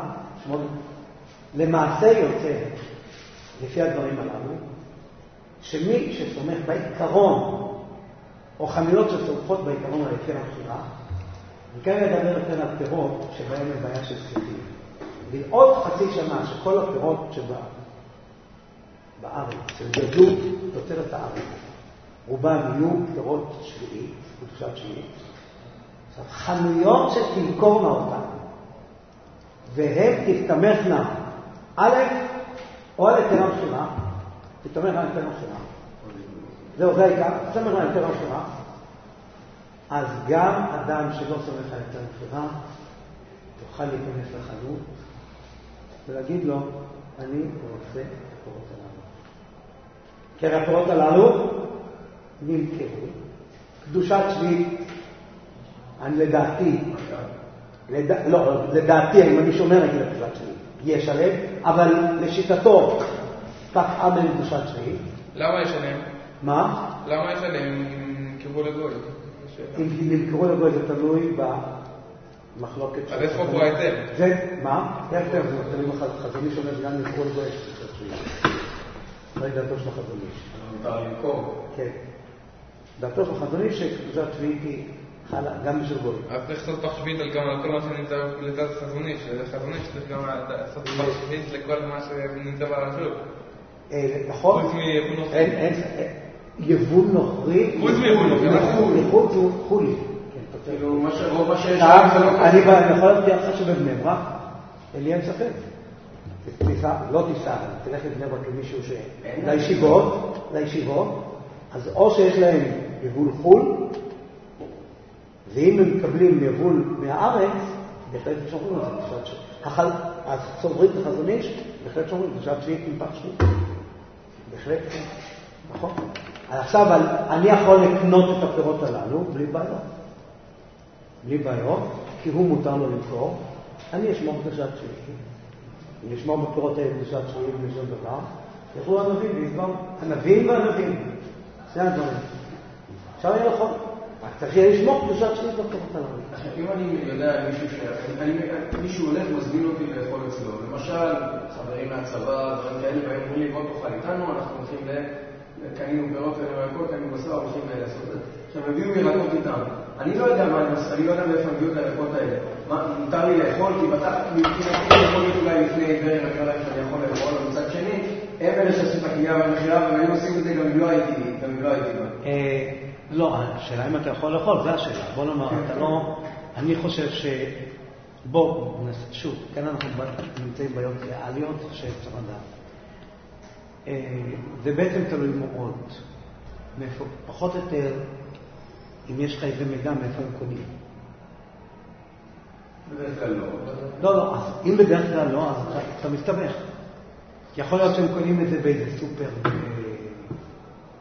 Speaker 2: למעשה יוצא, לפי הדברים הללו, שמי שסומך בעיקרון, או חנויות שסומכות בעיקרון על היתר המכירה, וכאן ידבר יותר על פירות שבהם יש בעיה של סחיטים. ועוד חצי שנה שכל הפירות שבא בארץ, שגדלו תוצרת הארץ, רובם יהיו פירות שביעית, קדושת שביעית. עכשיו, חנויות שתמכורנה אותן, והן תסתמכנה א', או על היתר המכירה, תסתמכנה על היתר המכירה, זהו, זה העיקר, תסתמכנה על היתר המכירה, אז גם אדם שלא סומך על היתר המכירה, יוכל להיכנס לחנות, ולהגיד לו, אני רוצה הפירות הללו. כי הפירות הללו נמכרו. קדושת שביעית, אני לדעתי, לד... לא, לדעתי, אם אני שומר את קדושת שביעית, יש עליהם, אבל לשיטתו, כך אמן קדושת שביעית.
Speaker 3: למה יש עליהם?
Speaker 2: מה?
Speaker 3: למה יש עליהם אם נמכרו לגוי?
Speaker 2: אם נמכרו לגוי זה תלוי ב... מחלוקת
Speaker 3: אז איפה פה ההיתר?
Speaker 2: זה, מה? ההיתר, זה תלוי חזוני שאומר שגם נמכרו לגוי יש קדושת שביעית. לא דעתו של החזוני.
Speaker 5: מותר למכור.
Speaker 2: כן. דעתו של החזוני שקדושת שביעית היא חלה, גם בשביל גוי.
Speaker 3: אז צריך לעשות פח שביעית גם על כל מה שנמצא לצד חזוני, שחזוני שצריך גם לעשות פח שביעית לכל מה שנמצא ברשות.
Speaker 2: נכון?
Speaker 3: חוץ מיבול נוכרי.
Speaker 2: אין, יבול נוכרי.
Speaker 3: חוץ מיבול נוכרי.
Speaker 2: חוץ הוא חולי.
Speaker 5: כאילו, רוב מה שיש...
Speaker 2: אני יכול להבטיח לך שבבני ברק, לי אין ספק. לא תיסע, תלך לבני ברק למישהו ש... לישיבות, לישיבות, אז או שיש להם יבול חול, ואם הם מקבלים יבול מהארץ, בהחלט שומרים על זה. אז סוברים את החזוניש, בהחלט שומרים, בשעת שביעית עם פח שביעית. בהחלט, נכון. עכשיו, אני יכול לקנות את הפירות הללו בלי בעיות. בלי בעיות, כי הוא מותר לו למכור. אני אשמור קדושת שביעית. אני אשמור בפירות האלה קדושת שביעית בלי שום דבר. יוכלו הנביאים ויסבור. הנביאים והנביאים. זה הדברים. עכשיו אני יכול. רק צריך לשמור קדושת שביעית בפירות הללו.
Speaker 5: אם אני יודע מישהו הולך מזמין אותי לאכול אצלו, למשל, חברים מהצבא, דברים כאלה, והם אומרים לי, בוא תאכל איתנו, אנחנו הולכים לקנינו פירות וירקות, קנינו בשר, הולכים לעשות את זה. עכשיו, הביאו ירקות איתם. אני לא יודע מה אני עושה, אני לא יודע מאיפה הביאו את הירקות האלה. מותר לי לאכול, כי בטח, מבחינתי יכול להיות אולי לפני עיוור, נקרא להם שאני יכול לאכול, אבל מצד שני, הם אלה שעשו את הקנייה והמכירה, והם היו עושים את זה גם אם לא הייתי, גם אם לא הייתי בה.
Speaker 1: לא, השאלה אם אתה יכול לאכול, זה השאלה. בוא נאמר, אתה לא... אני חושב ש... בוא, שוב, כאן אנחנו נמצאים בעיות ריאליות שאפשר לדעת. זה בעצם תלוי מאוד. פחות או יותר, אם יש לך איזה מידע, מאיפה הם קונים.
Speaker 5: בדרך כלל לא.
Speaker 1: לא, לא, אז אם בדרך כלל לא, אז אתה מסתבך. כי יכול להיות שהם קונים את זה באיזה סופר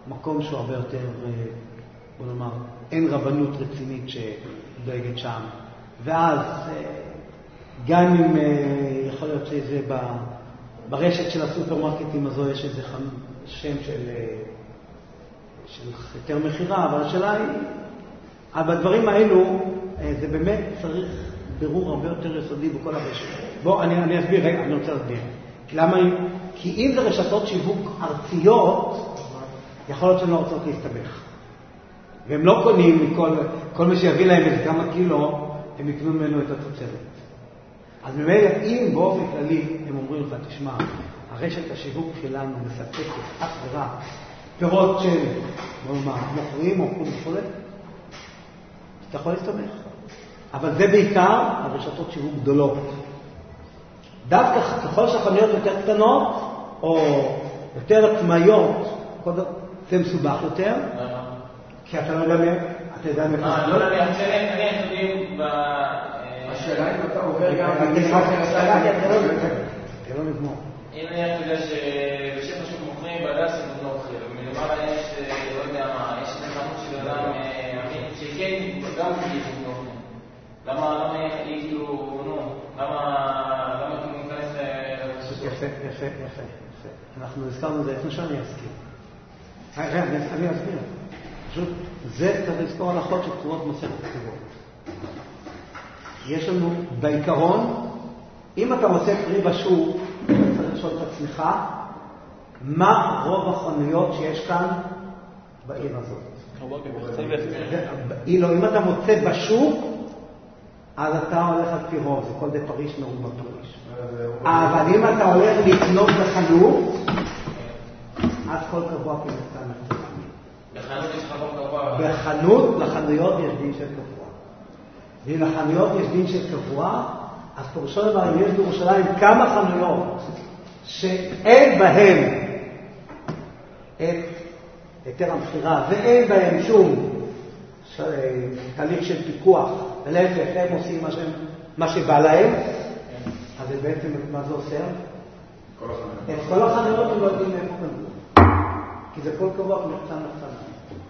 Speaker 2: מקום שהוא הרבה יותר, בוא נאמר, אין רבנות רצינית שדואגת שם. ואז גם אם יכול להיות שזה ברשת של הסופרמרקטים הזו יש איזה שם של, של יותר מחירה, אבל השאלה היא, אבל בדברים האלו זה באמת צריך בירור הרבה יותר יסודי בכל הרשת. בוא, אני, אני אסביר, רגע, אני רוצה להסביר. למה? כי אם זה רשתות שיווק ארציות, יכול להיות שהן לא רוצות להסתבך. והם לא קונים מכל, כל מי שיביא להם איזה כמה קילו, הם יקנו ממנו את התוצרת. אז ממילא, אם באופן כללי הם אומרים לך, תשמע, הרשת השיווק שלנו מספקת אך ורק פירות של, בוא נאמר, מוכרים או וכו', אתה יכול להסתבך. אבל זה בעיקר הרשתות שיווק גדולות. דווקא ככל שהחנויות יותר קטנות, או יותר עצמאיות, זה מסובך יותר. כי אתה לא יודע מי, אתה יודע מי.
Speaker 4: אה, לא יודע, אני חושבים ב...
Speaker 5: השאלה אם אתה עובר גם...
Speaker 2: זה לא נגמור.
Speaker 4: אם אני חושב שבשם פשוט מוכרים בדס ובנות אוכל, ומלמעלה יש, לא יודע מה, יש חנות של אדם אמין, שכן, גם בלי בנות אוכל. למה, למה היא כאילו, נו, למה, למה כאילו ניכנס...
Speaker 2: יפה, יפה, יפה. אנחנו הזכרנו את זה לפני שאני אזכיר. רגע, אני אסביר. פשוט, זה צריך לזכור הלכות שכתובות מסכת כתובות. יש לנו בעיקרון, אם אתה מוצא פרי בשוק, אתה צריך לשאול את עצמך, מה רוב החנויות שיש כאן בעיר הזאת? אילו, אם אתה מוצא בשוק, אז אתה הולך על פי רוב, זה כל די פריש נאום בפריש. אבל אם אתה הולך לקנות בחנות, אז כל קבוע כנצא מחצה.
Speaker 4: בחנות יש חנות קבוע?
Speaker 2: בחנות, לחנויות יש דין של קבוע. ואם לחנויות יש דין של קבוע, אז פרושו דבר, אם יש בירושלים כמה חנויות שאין בהן את היתר המכירה ואין בהן שום תהליך של פיקוח, ולהפך, הם עושים מה, שהם, מה שבא להם, אז זה בעצם מה זה עושה? את כל החנויות הם לא יודעים איפה נגור. כי זה כל קבוע מחצה מחצה.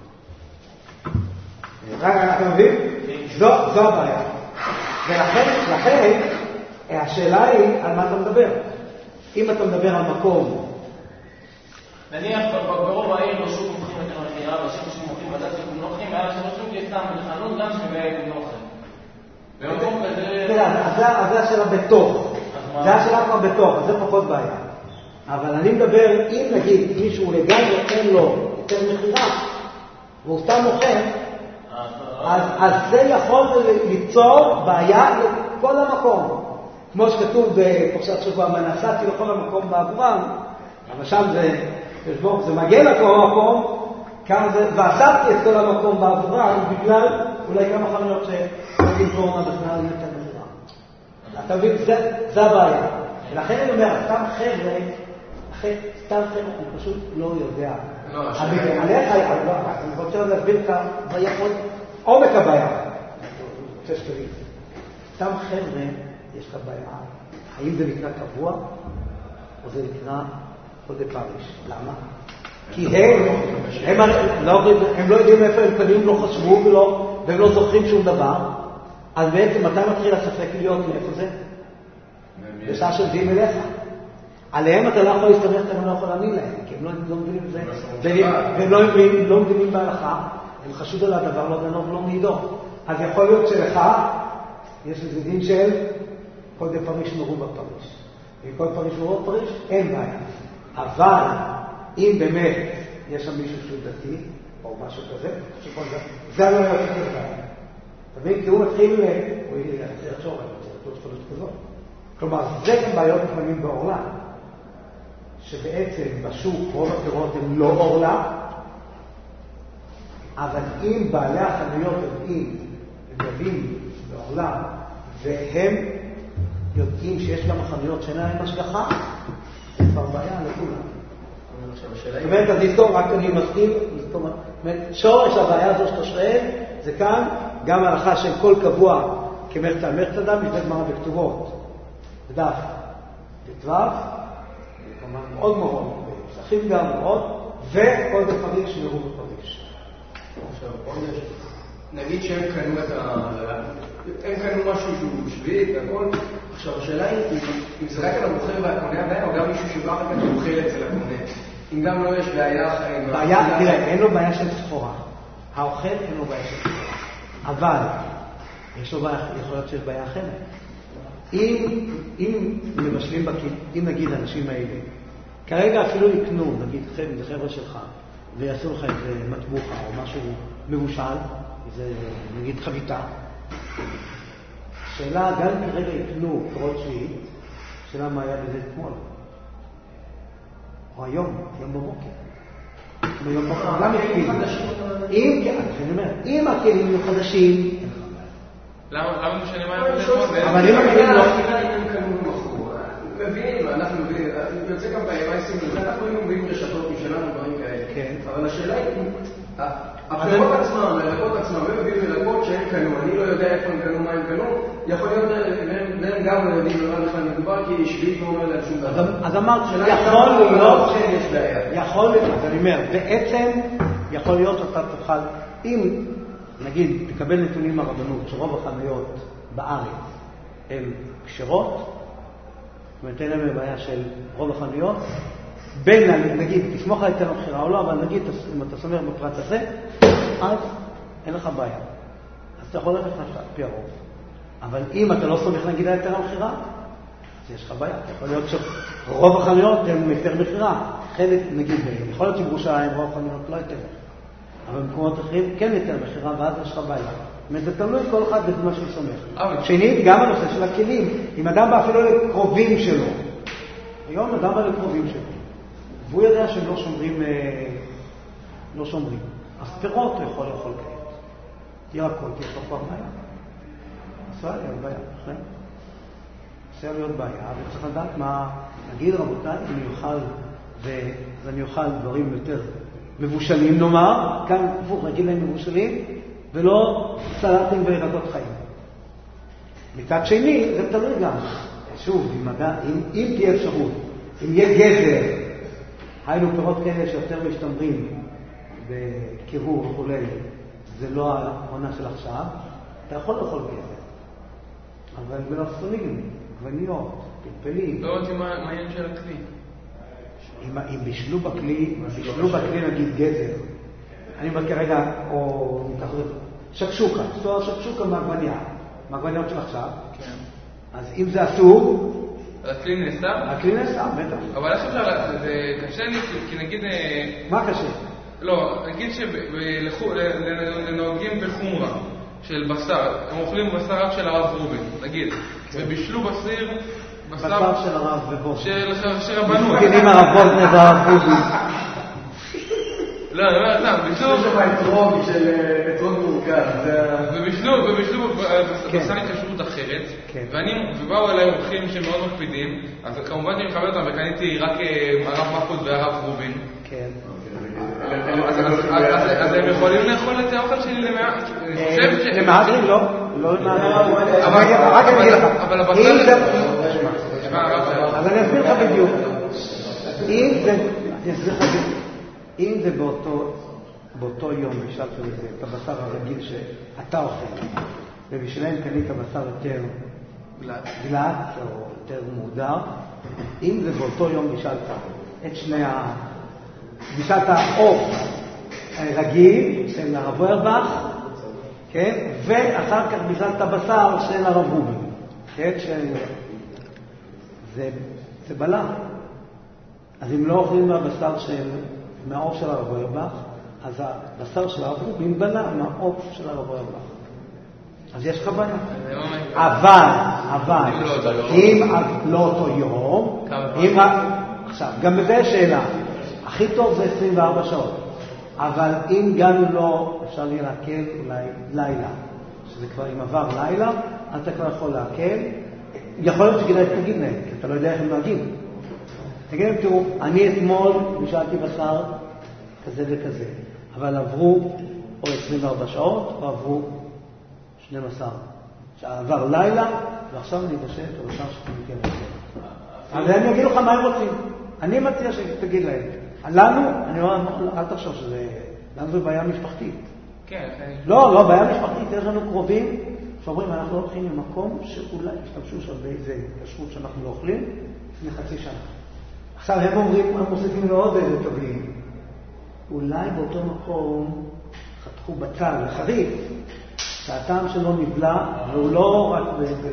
Speaker 2: רגע, אתה מבין? זו, זו הבעיה. ולכן, לכן, השאלה היא על מה אתה מדבר. אם אתה מדבר על מקום...
Speaker 4: נניח, ברוב העיר רשות מוכרים יותר מחירה, ושם שמוכרים בדס ובנוחים, היה שרשות יש סתם בחנות גם שמביאה בנוחים. במקום כזה...
Speaker 2: אז זה השאלה בתוך. זה השאלה כבר בתוך, אז זה פחות בעיה. אבל אני מדבר, אם נגיד מישהו לגמרי אין לו יותר מחירה, והוא סתם מוכר, אז זה יכול ליצור בעיה לכל המקום. כמו שכתוב בפרשת שבוע, מנסעתי לכל המקום בעבורם, אבל שם זה, זה מגיע לכל המקום, ואספתי את כל המקום בעבורם, בגלל אולי כמה חנויות שנוגעים פורמה בכלל יותר מחירה. אתה מבין, זה הבעיה. ולכן אני אומר, סתם חבר'ה, סתם חבר'ה, אני פשוט לא יודע. עליך, אני רוצה להסביר כאן, ויכול עומק הבעיה. רוצה שתבין. סתם חבר'ה, יש לך בעיה. האם זה נקרא קבוע, או זה נקרא חודי פריש? למה? כי הם, הם, לא, הם לא יודעים איפה הם קנים, לא חשבו ולא, והם לא זוכרים שום דבר. אז בעצם מתי מתחיל הספק להיות מאיפה זה? בשעה של דין אליך. עליהם אתה לא יכול להסתמך, אתה לא יכול להאמין להם, כי הם לא, לא מבינים את זה. והם לא, לא מבינים בהלכה, הם חשוד על הדבר, לא דנו ולא מעידו. אז יכול להיות שלך, יש איזה דין של כל די פריש נורו בפריש. וכל פריש נורו בפריש, אין בעיה. אבל אם באמת יש שם מישהו שהוא דתי, או משהו כזה, זה לא יוצא כזה. אתה מבין? כי הוא מתחיל, הוא יצא לחשוב, הוא יצא לחשוב פריש כזאת. כלומר, זה גם בעיות לפעמים בעורלה, שבעצם בשוק רוב הפירות הם לא עורלה, אבל אם בעלי החנויות יודעים, הם יודעים בעורלה, והם יודעים שיש גם חנויות שאין להם השגחה, זה כבר בעיה לכולם. זאת אומרת, אז נזכור, רק אני מסכים, שורש הבעיה הזו שאתה שואל, זה כאן גם ההלכה של כל קבוע כמרצה, מרצה דם, לפני גמרא בכתובות. בדף, בטווח, כמובן מאוד מאוד, פסחים גם מאוד, וכל בפריש יראו בפריש.
Speaker 5: עכשיו, עונש, נגיד שהם קנו את ה... הם קנו משהו שהוא שביעית והכל, עכשיו השאלה היא אם זה רק על המוכר והקונה הבעיה או גם מישהו שבא רק את המוכר אצל הקונה. אם גם לא יש בעיה חיים...
Speaker 2: בעיה, תראה, אין לו בעיה של סחורה. האוכל אין לו בעיה של סחורה. אבל יש לו בעיה, יכול להיות שיש בעיה אחרת. אם, אם מבשלים בכלים, אם נגיד האנשים האלה, כרגע אפילו יקנו, נגיד חבר'ה שלך, ויעשו לך איזה מטבוחה או משהו מבושל, איזה נגיד חביתה. שאלה, גם אם כרגע יקנו פירות שביעית, שאלה מה היה בזה אתמול. או היום, יום בבוקר. ביום בבוקר, גם יקפידו. אם, אני אומר, אם הכלים יהיו חדשים,
Speaker 3: למה משנה מה היה בזה אתמול?
Speaker 2: אבל אם הכלים לא...
Speaker 5: אם הם קנו ומכרו, מבינים, אנחנו מבינים, יוצא גם באיימייסים לזה, אנחנו היינו מביאים רשתות משלנו דברים כאלה. אבל השאלה היא, הפירות עצמם, הלקות עצמם, הם מביאים מלקות שהם קנו, אני לא יודע איפה הם קנו, מה הם קנו, יכול להיות להם גם לא יודעים למה בכלל מדובר, כי שביעית לא אומר להם שום דבר.
Speaker 2: אז אמרת, יכול להיות שיש בעיה. יכול להיות, אני אומר, בעצם יכול להיות שאתה תוכל, אם נגיד תקבל נתונים מהרבנות שרוב החנויות בארץ הן כשרות, זאת אומרת, אין להם בעיה של רוב החנויות, בין, נגיד, תסמוך על היתר המכירה או לא, אבל נגיד, אם אתה סומך בפרט הזה, אז אין לך בעיה. אז אתה יכול ללכת על פי הרוב. אבל אם אתה לא סומך, נגיד, על היתר המכירה, אז יש לך בעיה. יכול להיות שרוב החנויות הן היתר מכירה. חלק, נגיד, יכול להיות שבירושלים רוב החנויות לא היתר. אבל במקומות אחרים כן היתר מכירה, ואז יש לך בעיה. זה תלוי כל אחד במה שהוא סומך. שנית, גם הנושא של הכלים. אם אדם בא אפילו לקרובים שלו, היום אדם בא לקרובים שלו, והוא יודע שהם לא שומרים, לא שומרים. אז פירות הוא יכול לאכול כעת. ירקות, יש לו כבר בעיה. עושה להיות בעיה, נכון? עושה להיות בעיה, וצריך לדעת מה, נגיד רבותיי, אני אוכל, ואני אוכל דברים יותר מבושלים, נאמר, כאן הפוך, נגיד להם מבושלים, ולא סלטים וירדות חיים. מצד שני, זה תלוי גם. שוב, אם, אם, אם תהיה אפשרות, אם יהיה גזר, היינו פירות כאלה שיותר משתמרים בקירור וכולי, זה לא העונה של עכשיו, אתה יכול לאכול גזר. אבל בלפסונים, גווניות, פלפלים.
Speaker 3: לא אותי מה העניין של הכלי.
Speaker 2: אם, אם בישלו בכלי, בישלו בכלי נגיד גזר, אני אומר כרגע, או ניקח את שקשוקה, זאת אומרת שקשוקה מהגווניה, מהגווניות של עכשיו.
Speaker 3: כן.
Speaker 2: אז אם זה אסור,
Speaker 3: הכלי נאסר?
Speaker 2: הכלי נאסר, בטח.
Speaker 3: אבל איך אפשר, זה קשה לי, כי נגיד...
Speaker 2: מה קשה?
Speaker 3: לא, נגיד שלנוהגים בחומרה של בשר, הם אוכלים בשר רק של הרב רובין, נגיד, ובישלו בסיר,
Speaker 2: בשר של הרב ובוסר.
Speaker 3: של רבנות.
Speaker 2: מגינים הרב בוסר והרב רובין.
Speaker 3: לא, אני אומר, סתם, בישלו...
Speaker 5: יש שם אתרוג של אתרוג מורכב.
Speaker 3: ובישלו, ובישלו בשר התקשרות אחרת, ובאו אליי אורחים שמאוד מקפידים, אז כמובן שאני מכבד אותם, וקניתי רק הרב מחפוד והרב רובין.
Speaker 2: כן.
Speaker 3: אז הם יכולים לאכול את האוכל שלי למעט?
Speaker 2: למעט לא, לא למעט. אבל רק אני אגיד לך.
Speaker 3: אבל הבשר...
Speaker 2: אז אני אסביר לך בדיוק. אם זה... אני אסביר לך בדיוק. אם זה באותו, באותו יום בשלב של זה, את הבשר הרגיל שאתה אוכל, ובשלהם קנית בשר יותר גלט או יותר מודר, אם זה באותו יום בשלת את שני ה... בשלת העוף רגיל של הרב אוירבך, כן? ואחר כך בשלת הבשר של הרב רובין, כן? של... זה, זה בלע. אז אם לא אוכלים מהבשר של... מהעוף של הרב אוירבך, אז הבשר של הרב רובין בלע מהעוף של הרב אוירבך. אז יש לך בעיה. אבל, אבל, אם לא אותו יום, עכשיו, גם בזה שאלה, הכי טוב זה עשרים וארבע שעות, אבל אם גם לא אפשר לי להקל אולי לילה, שזה כבר אם עבר לילה, אז אתה כבר יכול להקל, יכול להיות שכדאי תגיד להם, כי אתה לא יודע איך הם נוהגים. תגיד להם, תראו, אני אתמול משלתי בשר כזה וכזה, אבל עברו או עשרים וארבע שעות, או עברו שנים עשר. שעבר לילה, ועכשיו אני בשט, או בשם שאתה מכיר. אבל הם יגידו לך מה הם רוצים. אני מציע שתגיד להם. לנו, אני אומר, אל תחשוב שזה, לנו זו בעיה משפחתית.
Speaker 3: כן,
Speaker 2: לא, לא, בעיה משפחתית, יש לנו קרובים שאומרים, אנחנו לא הולכים למקום שאולי ישתמשו שם באיזה כשרות שאנחנו לא אוכלים לפני חצי שנה. עכשיו הם אומרים, הם מוסיפים לעוד איזה תבלין. אולי באותו מקום חתכו בצל לחריף, שהטעם שלו נבלע, והוא לא רק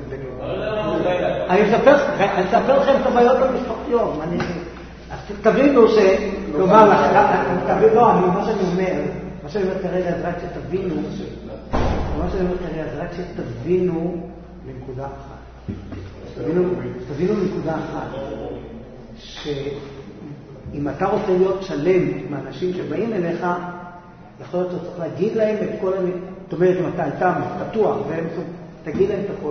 Speaker 2: אני אספר לכם את הבעיות המשפחתיות. תבינו ש... כלומר, לא, מה שאני אומר, מה שאני אומר כרגע זה רק שתבינו, מה שאני אומר כרגע זה רק שתבינו לנקודה אחת. תבינו לנקודה אחת, שאם אתה רוצה להיות שלם מהאנשים שבאים אליך, יכול להיות שצריך להגיד להם את כל המילים, זאת אומרת, אם אתה איתם פתוח, תגיד להם את הכל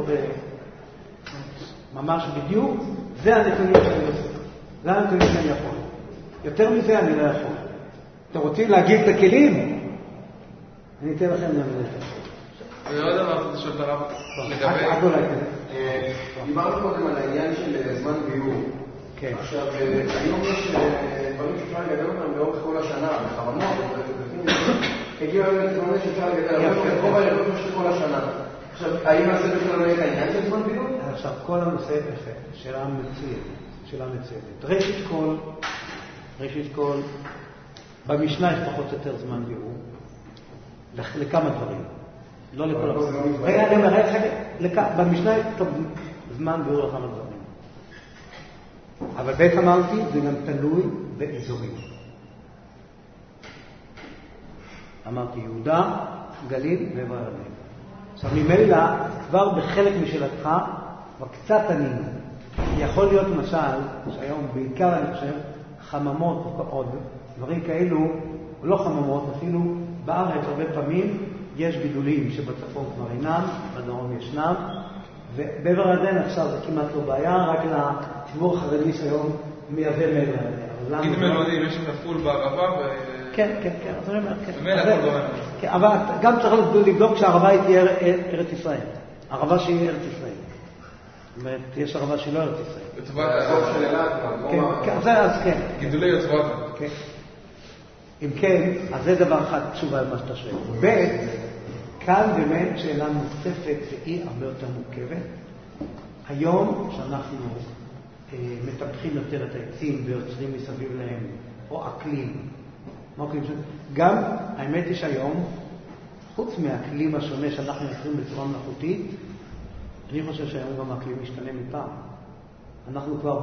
Speaker 2: ממש בדיוק, זה הנתונים שאני עושה. זה הנתונים שאני יכול. יותר מזה אני לא יכול. אתם רוצים להגיד את הכלים? אני אתן לכם גם את זה.
Speaker 3: אני לא יודע מה אתה שואל את הרב לגבי...
Speaker 2: רק אולי כזה.
Speaker 5: דיברנו קודם על העניין של זמן ביור.
Speaker 2: כן.
Speaker 5: עכשיו, היום יש דברים שאפשר לגדל אותם לאורך כל השנה, בחממות, הגיעו היום לזמן שאפשר לגדל אותם ברוב הירדות של כל השנה. עכשיו, האם הזה בכלל לא יהיה העניין של זמן ביור?
Speaker 2: עכשיו, כל הנושא יפה, שאלה מצוינת, שאלה מצוינת. ראשית כל, ראשית כל, במשנה יש פחות או יותר זמן ביור, לכמה דברים, לא לכל הדברים. רגע, אני אומר, במשנה יש זמן ביור לכמה דברים. אבל בית אמרתי, זה גם תלוי באזורים. אמרתי, יהודה, גליל ועבר הירדן. עכשיו, ממילא, כבר בחלק משאלתך, כבר קצת ענינו. יכול להיות למשל, שהיום בעיקר אני חושב, חממות או דברים כאלו, לא חממות, אפילו בארץ הרבה פעמים יש גידולים שבצפון כבר אינם, בדרום ישנם, ובעבר הירדן עכשיו זה כמעט לא בעיה, רק לציבור החרדי שהיום מייבא מעבר הירדן.
Speaker 3: גיד מלודים, יש שם פול בערבה ו...
Speaker 2: כן, כן, כן, אז אני אומר, כן.
Speaker 3: ומילא הכל גורם.
Speaker 2: כן, אבל גם צריך לבדוק שהערבה היא תהיה ארץ ישראל. ערבה שהיא ארץ ישראל. זאת אומרת, יש ערבה שהיא לא ארץ ישראל.
Speaker 3: יוצבת הסוף של אלעד.
Speaker 2: כן, זה אז כן.
Speaker 3: גידולי יוצבת.
Speaker 2: כן. אם כן, אז זה דבר אחד, תשובה על מה שאתה שואל. ב', כאן באמת שאלה נוספת והיא הרבה יותר מורכבת. היום שאנחנו אה, מטפחים יותר את העצים ויוצרים מסביב להם, או אקלים, גם האמת היא שהיום, חוץ מהאקלים השונה שאנחנו יוצרים בצורה מלאכותית, אני חושב שהיום גם האקלים משתנה מפעם. אנחנו כבר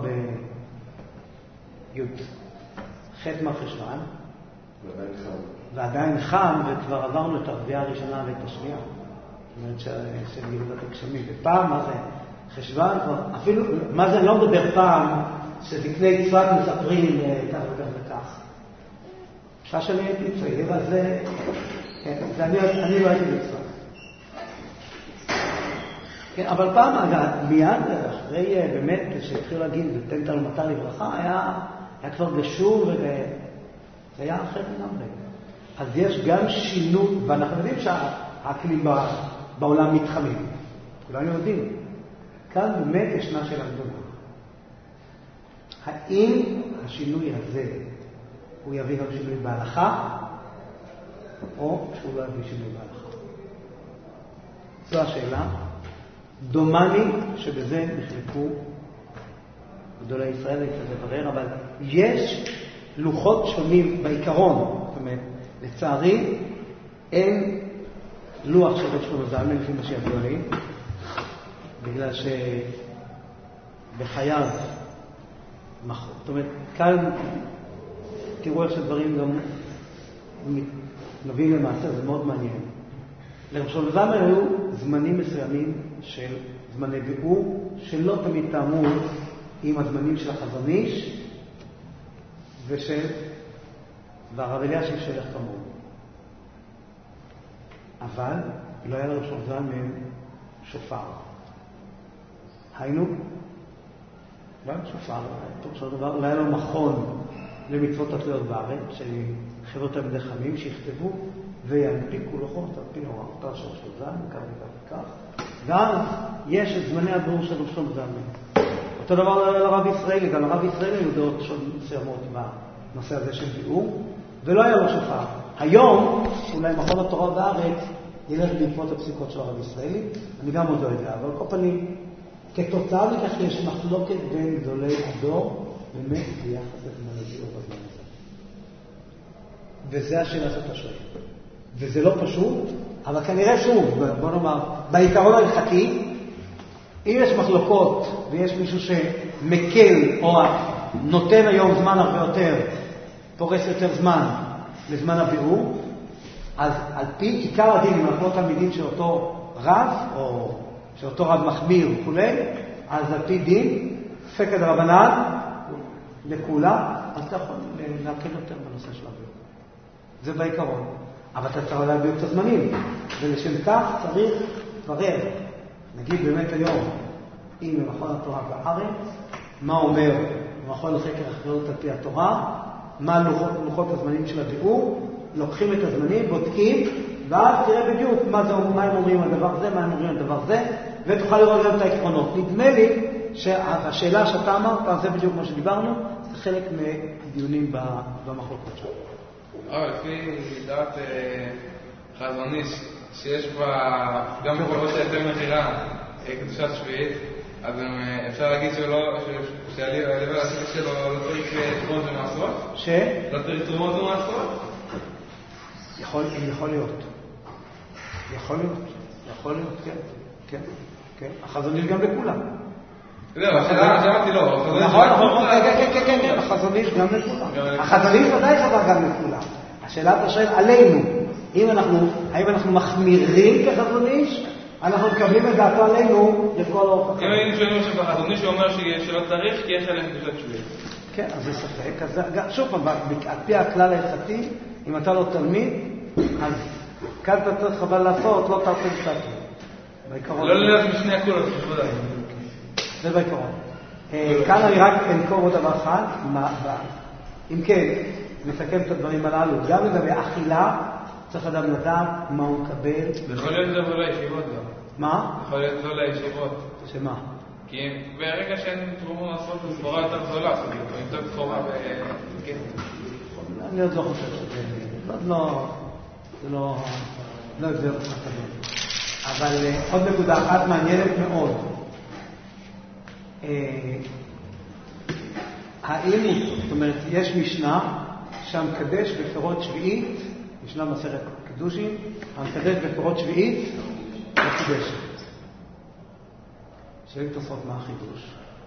Speaker 2: בי' ח' מחשוון,
Speaker 5: ועדיין חם.
Speaker 2: ועדיין חם, וכבר עברנו את הרביעה הראשונה ואת השנייה. זאת אומרת של גילודת הגשמים. ופעם, מה זה? חשוון, אפילו, מה זה לא מדבר פעם, שזקני צפת מספרים כך וכך וכך. שעה שאני הייתי צעיר, אז זה, כן, זה אני, אני לא הייתי בצפת. כן, אבל פעם, אגב, מיד אחרי באמת שהתחיל להגיד, ותן תלמתה לברכה, היה, היה כבר גשור וזה היה אחר לגמרי. אז יש גם שינוי, ואנחנו יודעים שהאקלים בעולם מתחמים. כולנו יודעים. כאן באמת ישנה שאלה גדולה. האם השינוי הזה הוא יביא גם שינוי בהלכה, או שהוא לא יביא שינוי בהלכה? זו השאלה. דומני שבזה נחלקו גדולי ישראל, אני קצת לברר, אבל יש לוחות שונים בעיקרון. זאת אומרת, לצערי, אין לוח של רב שלמה זלמן, לפי מה שידוע לי, בגלל שבחייו, זאת אומרת, כאן תראו איך שדברים גם נובעים למעשה, זה מאוד מעניין. לרב שלמה זלמן היו זמנים מסוימים של זמני ביאור, שלא תמיד תאמו עם הזמנים של החזון איש, ושל והרב אלישיב שלך כמוהו. אבל לא היה לרב שלמה זלמן שופר. היינו, לא היה שופר, תוך של דבר, לא היה לו מכון למצוות התלויות בארץ, שחבר'ה תלמידי חכמים שיכתבו וינפיקו לוחות על פי הוראותיו של רב שלמה זלמן, כך וכך וכך. ואז יש את זמני הביאור של רב שלמה זלמן. אותו דבר לרב ישראלי, גם לרב ישראלי היו דעות מסוימות הנושא הזה של ביאור, ולא היה לו שופר. היום, אולי מכון התורה בארץ ילך בעקבות הפסיקות של הרב ישראלי, אני גם עוד לא יודע, אבל כל פנים, כתוצאה מכך יש מחלוקת בין גדולי הדור, באמת ביחס לזמן הביאור בזמן הזה. וזה השאלה שאתה שואל. וזה לא פשוט, אבל כנראה שוב, בוא נאמר, בעיקרון ההלכתי, אם יש מחלוקות ויש מישהו שמקל או נותן היום זמן הרבה יותר, פורס יותר זמן לזמן הביאור, אז על פי עיקר הדין, אם אנחנו לא תלמידים של אותו רב, או של אותו רב מחמיר וכו', אז על פי דין, פקד רבנן לכולה, אז אתה יכול להקל יותר בנושא של הביאור. זה בעיקרון. אבל אתה צריך להביאור את הזמנים, ולשם כך צריך לברר. נגיד באמת היום, אם במכון התורה בארץ, מה אומר במכון לחקר החקראות על פי התורה, מה לוחות, לוחות הזמנים של הביאור, לוקחים את הזמנים, בודקים, ואז תראה בדיוק מה, זה, מה הם אומרים על דבר זה, מה הם אומרים על דבר זה, ותוכל לראות גם את העקרונות. נדמה לי שהשאלה שאתה אמרת, זה בדיוק מה שדיברנו, זה חלק מדיונים במחלוקות שלנו.
Speaker 3: אבל לפי דעת חזון איש, שיש בה גם בקורות היתר מכירה קדושת שביעית, אז אפשר להגיד שהלבל הספק שלו לא צריך תרומות ומעשרות?
Speaker 2: ש?
Speaker 3: לא צריך תרומות ומעשרות?
Speaker 2: יכול להיות. יכול להיות. יכול להיות, כן. כן. כן. החזון איש גם לכולם.
Speaker 3: זהו, השאלה שאמרתי לא.
Speaker 2: נכון, נכון, כן, כן, כן, החזון איש גם לכולם. החזון איש ודאי חזר גם לכולם. השאלה אתה שואל עלינו, האם אנחנו מחמירים כחזון איש, אנחנו מקבלים את דעתו עלינו לכל אורך החיים.
Speaker 3: אם היינו שואלים עכשיו בחזון איש, הוא אומר שלא צריך, כי יש עליהם קדושת שביעית.
Speaker 2: כן, אז זה ספק. שוב פעם, על פי הכלל ההלכתי, אם אתה לא תלמיד, אז כאן אתה צריך חבל לעשות, לא תרתי משתתף.
Speaker 3: לא ללכת משני הקולות, בוודאי.
Speaker 2: זה בעיקרון. כאן אני רק אנקור עוד דבר אחד, אם כן, נסכם את הדברים הללו, גם לגבי אכילה, צריך אדם לדעת מה הוא מקבל.
Speaker 3: יכול להיות זה לא לישיבות גם.
Speaker 2: מה?
Speaker 3: יכול להיות לא לישיבות.
Speaker 2: שמה?
Speaker 3: כי ברגע שאין תרומו לעשות סחורה יותר זולה, זאת אומרת, יותר סחורה וכן.
Speaker 2: אני עוד לא חושב שזה, לא, זה לא, לא הבדל אותך כזה. אבל עוד נקודה אחת מעניינת מאוד. האם, זאת אומרת, יש משנה שהמקדש בפירות שביעית, משנה מסכת קידושין, המקדש בפירות שביעית מקודשת. שואלים תוספות מה החידוש?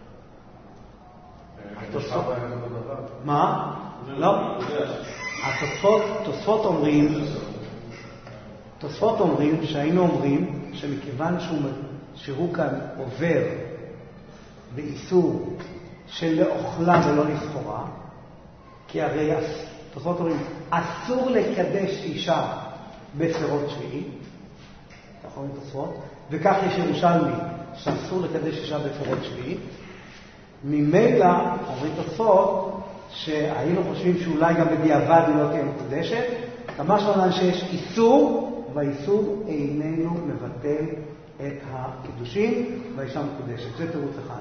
Speaker 2: מה? לא. התוספות אומרים, תוספות אומרים שהיינו אומרים שמכיוון שהוא כאן עובר באיסור של לאוכלה ולא לסחורה, כי הרי תוספות אומרים, אסור לקדש אישה בפירות שביעית, כך אומרים תוספות, וכך יש ירושלמי שאסור לקדש אישה בפירות שביעית. ממילא אומרים תוספות שהיינו חושבים שאולי גם בדיעבד היא לא תהיה מקודשת, כמה שלנו שיש איסור, והאיסור איננו מבטל את הקידושים והאישה מקודשת. זה תירוץ אחד.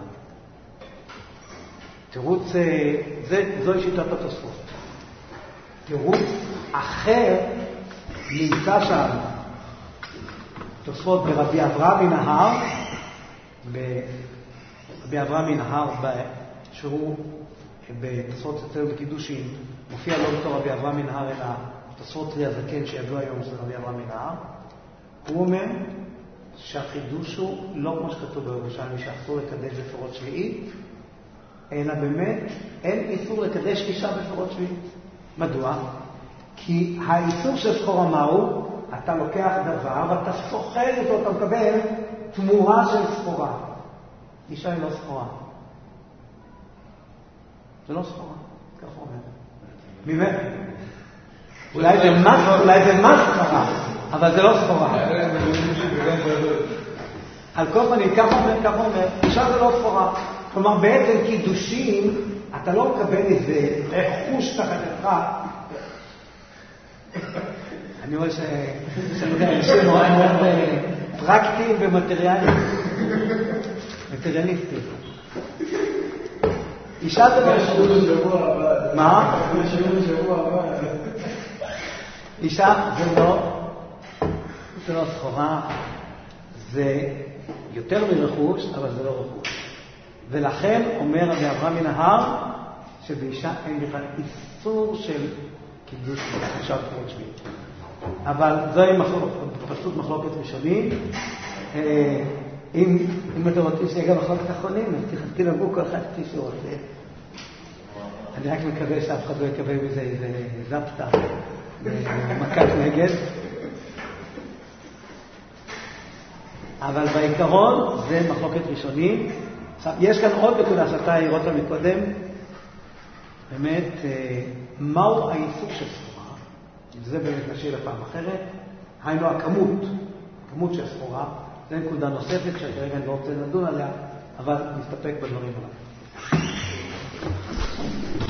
Speaker 2: תירוץ, זה, זוהי שיטת התוספות. תירוץ אחר נמצא שם, תוספות ברבי אברהם מן ההר, ברבי אברהם מן ההר, שהוא בתוספות אצלנו בקידושין, מופיע לא בתור רבי אברהם מן ההר, אלא תוספות רי הזקן שידוע היום של רבי אברהם מן ההר. הוא אומר שהחידוש הוא לא כמו שכתוב בירושלמי, שאסור לקדש בפירות שביעית, אלא באמת אין איסור לקדש אישה בפירות שביעית. מדוע? כי האיסור של סחורה מהו, אתה לוקח דבר ואתה סוחר אותו, אתה מקבל תמורה של סחורה. אישה היא לא סחורה. זה לא סחורה, כך אומר. באמת. אולי זה מס, אולי זה מס סחורה, אבל זה לא סחורה. על כל פנים, כך אומר, כך אומר, אישה זה לא סחורה. כלומר, בעצם קידושים, אתה לא מקבל איזה רכוש תחת לך. אני רואה שאנשים מאוד מאוד פרקטיים ומטריאליים. מטריאליסטיים. אישה זה לא... מה? אישה זה לא, זה לא סחורה, זה יותר מרכוש, אבל זה לא רכוש. ולכן אומר רבי אברהם מן ההר, שבאישה אין בכלל איסור של קידוש עכשיו קורות שביעית. אבל זוהי פשוט מחלוקת ראשונית. אם, אם אתם רוצים שיהיה גם מחלוקת אחרונים, אז תנהגו כל אחד כפי שהוא רוצה. אני רק מקווה שאף אחד לא יקבל מזה איזה זפטה, מכת נגד. אבל בעיקרון זה מחלוקת ראשונית. עכשיו, יש כאן עוד נקודה שאתה העיר אותה מקודם. באמת, מהו האיסור של סחורה? זה באמת נשאיר לפעם אחרת. היינו הכמות, הכמות של סחורה. זו נקודה נוספת שכרגע אני לא רוצה לדון עליה, אבל נסתפק בדברים עליו.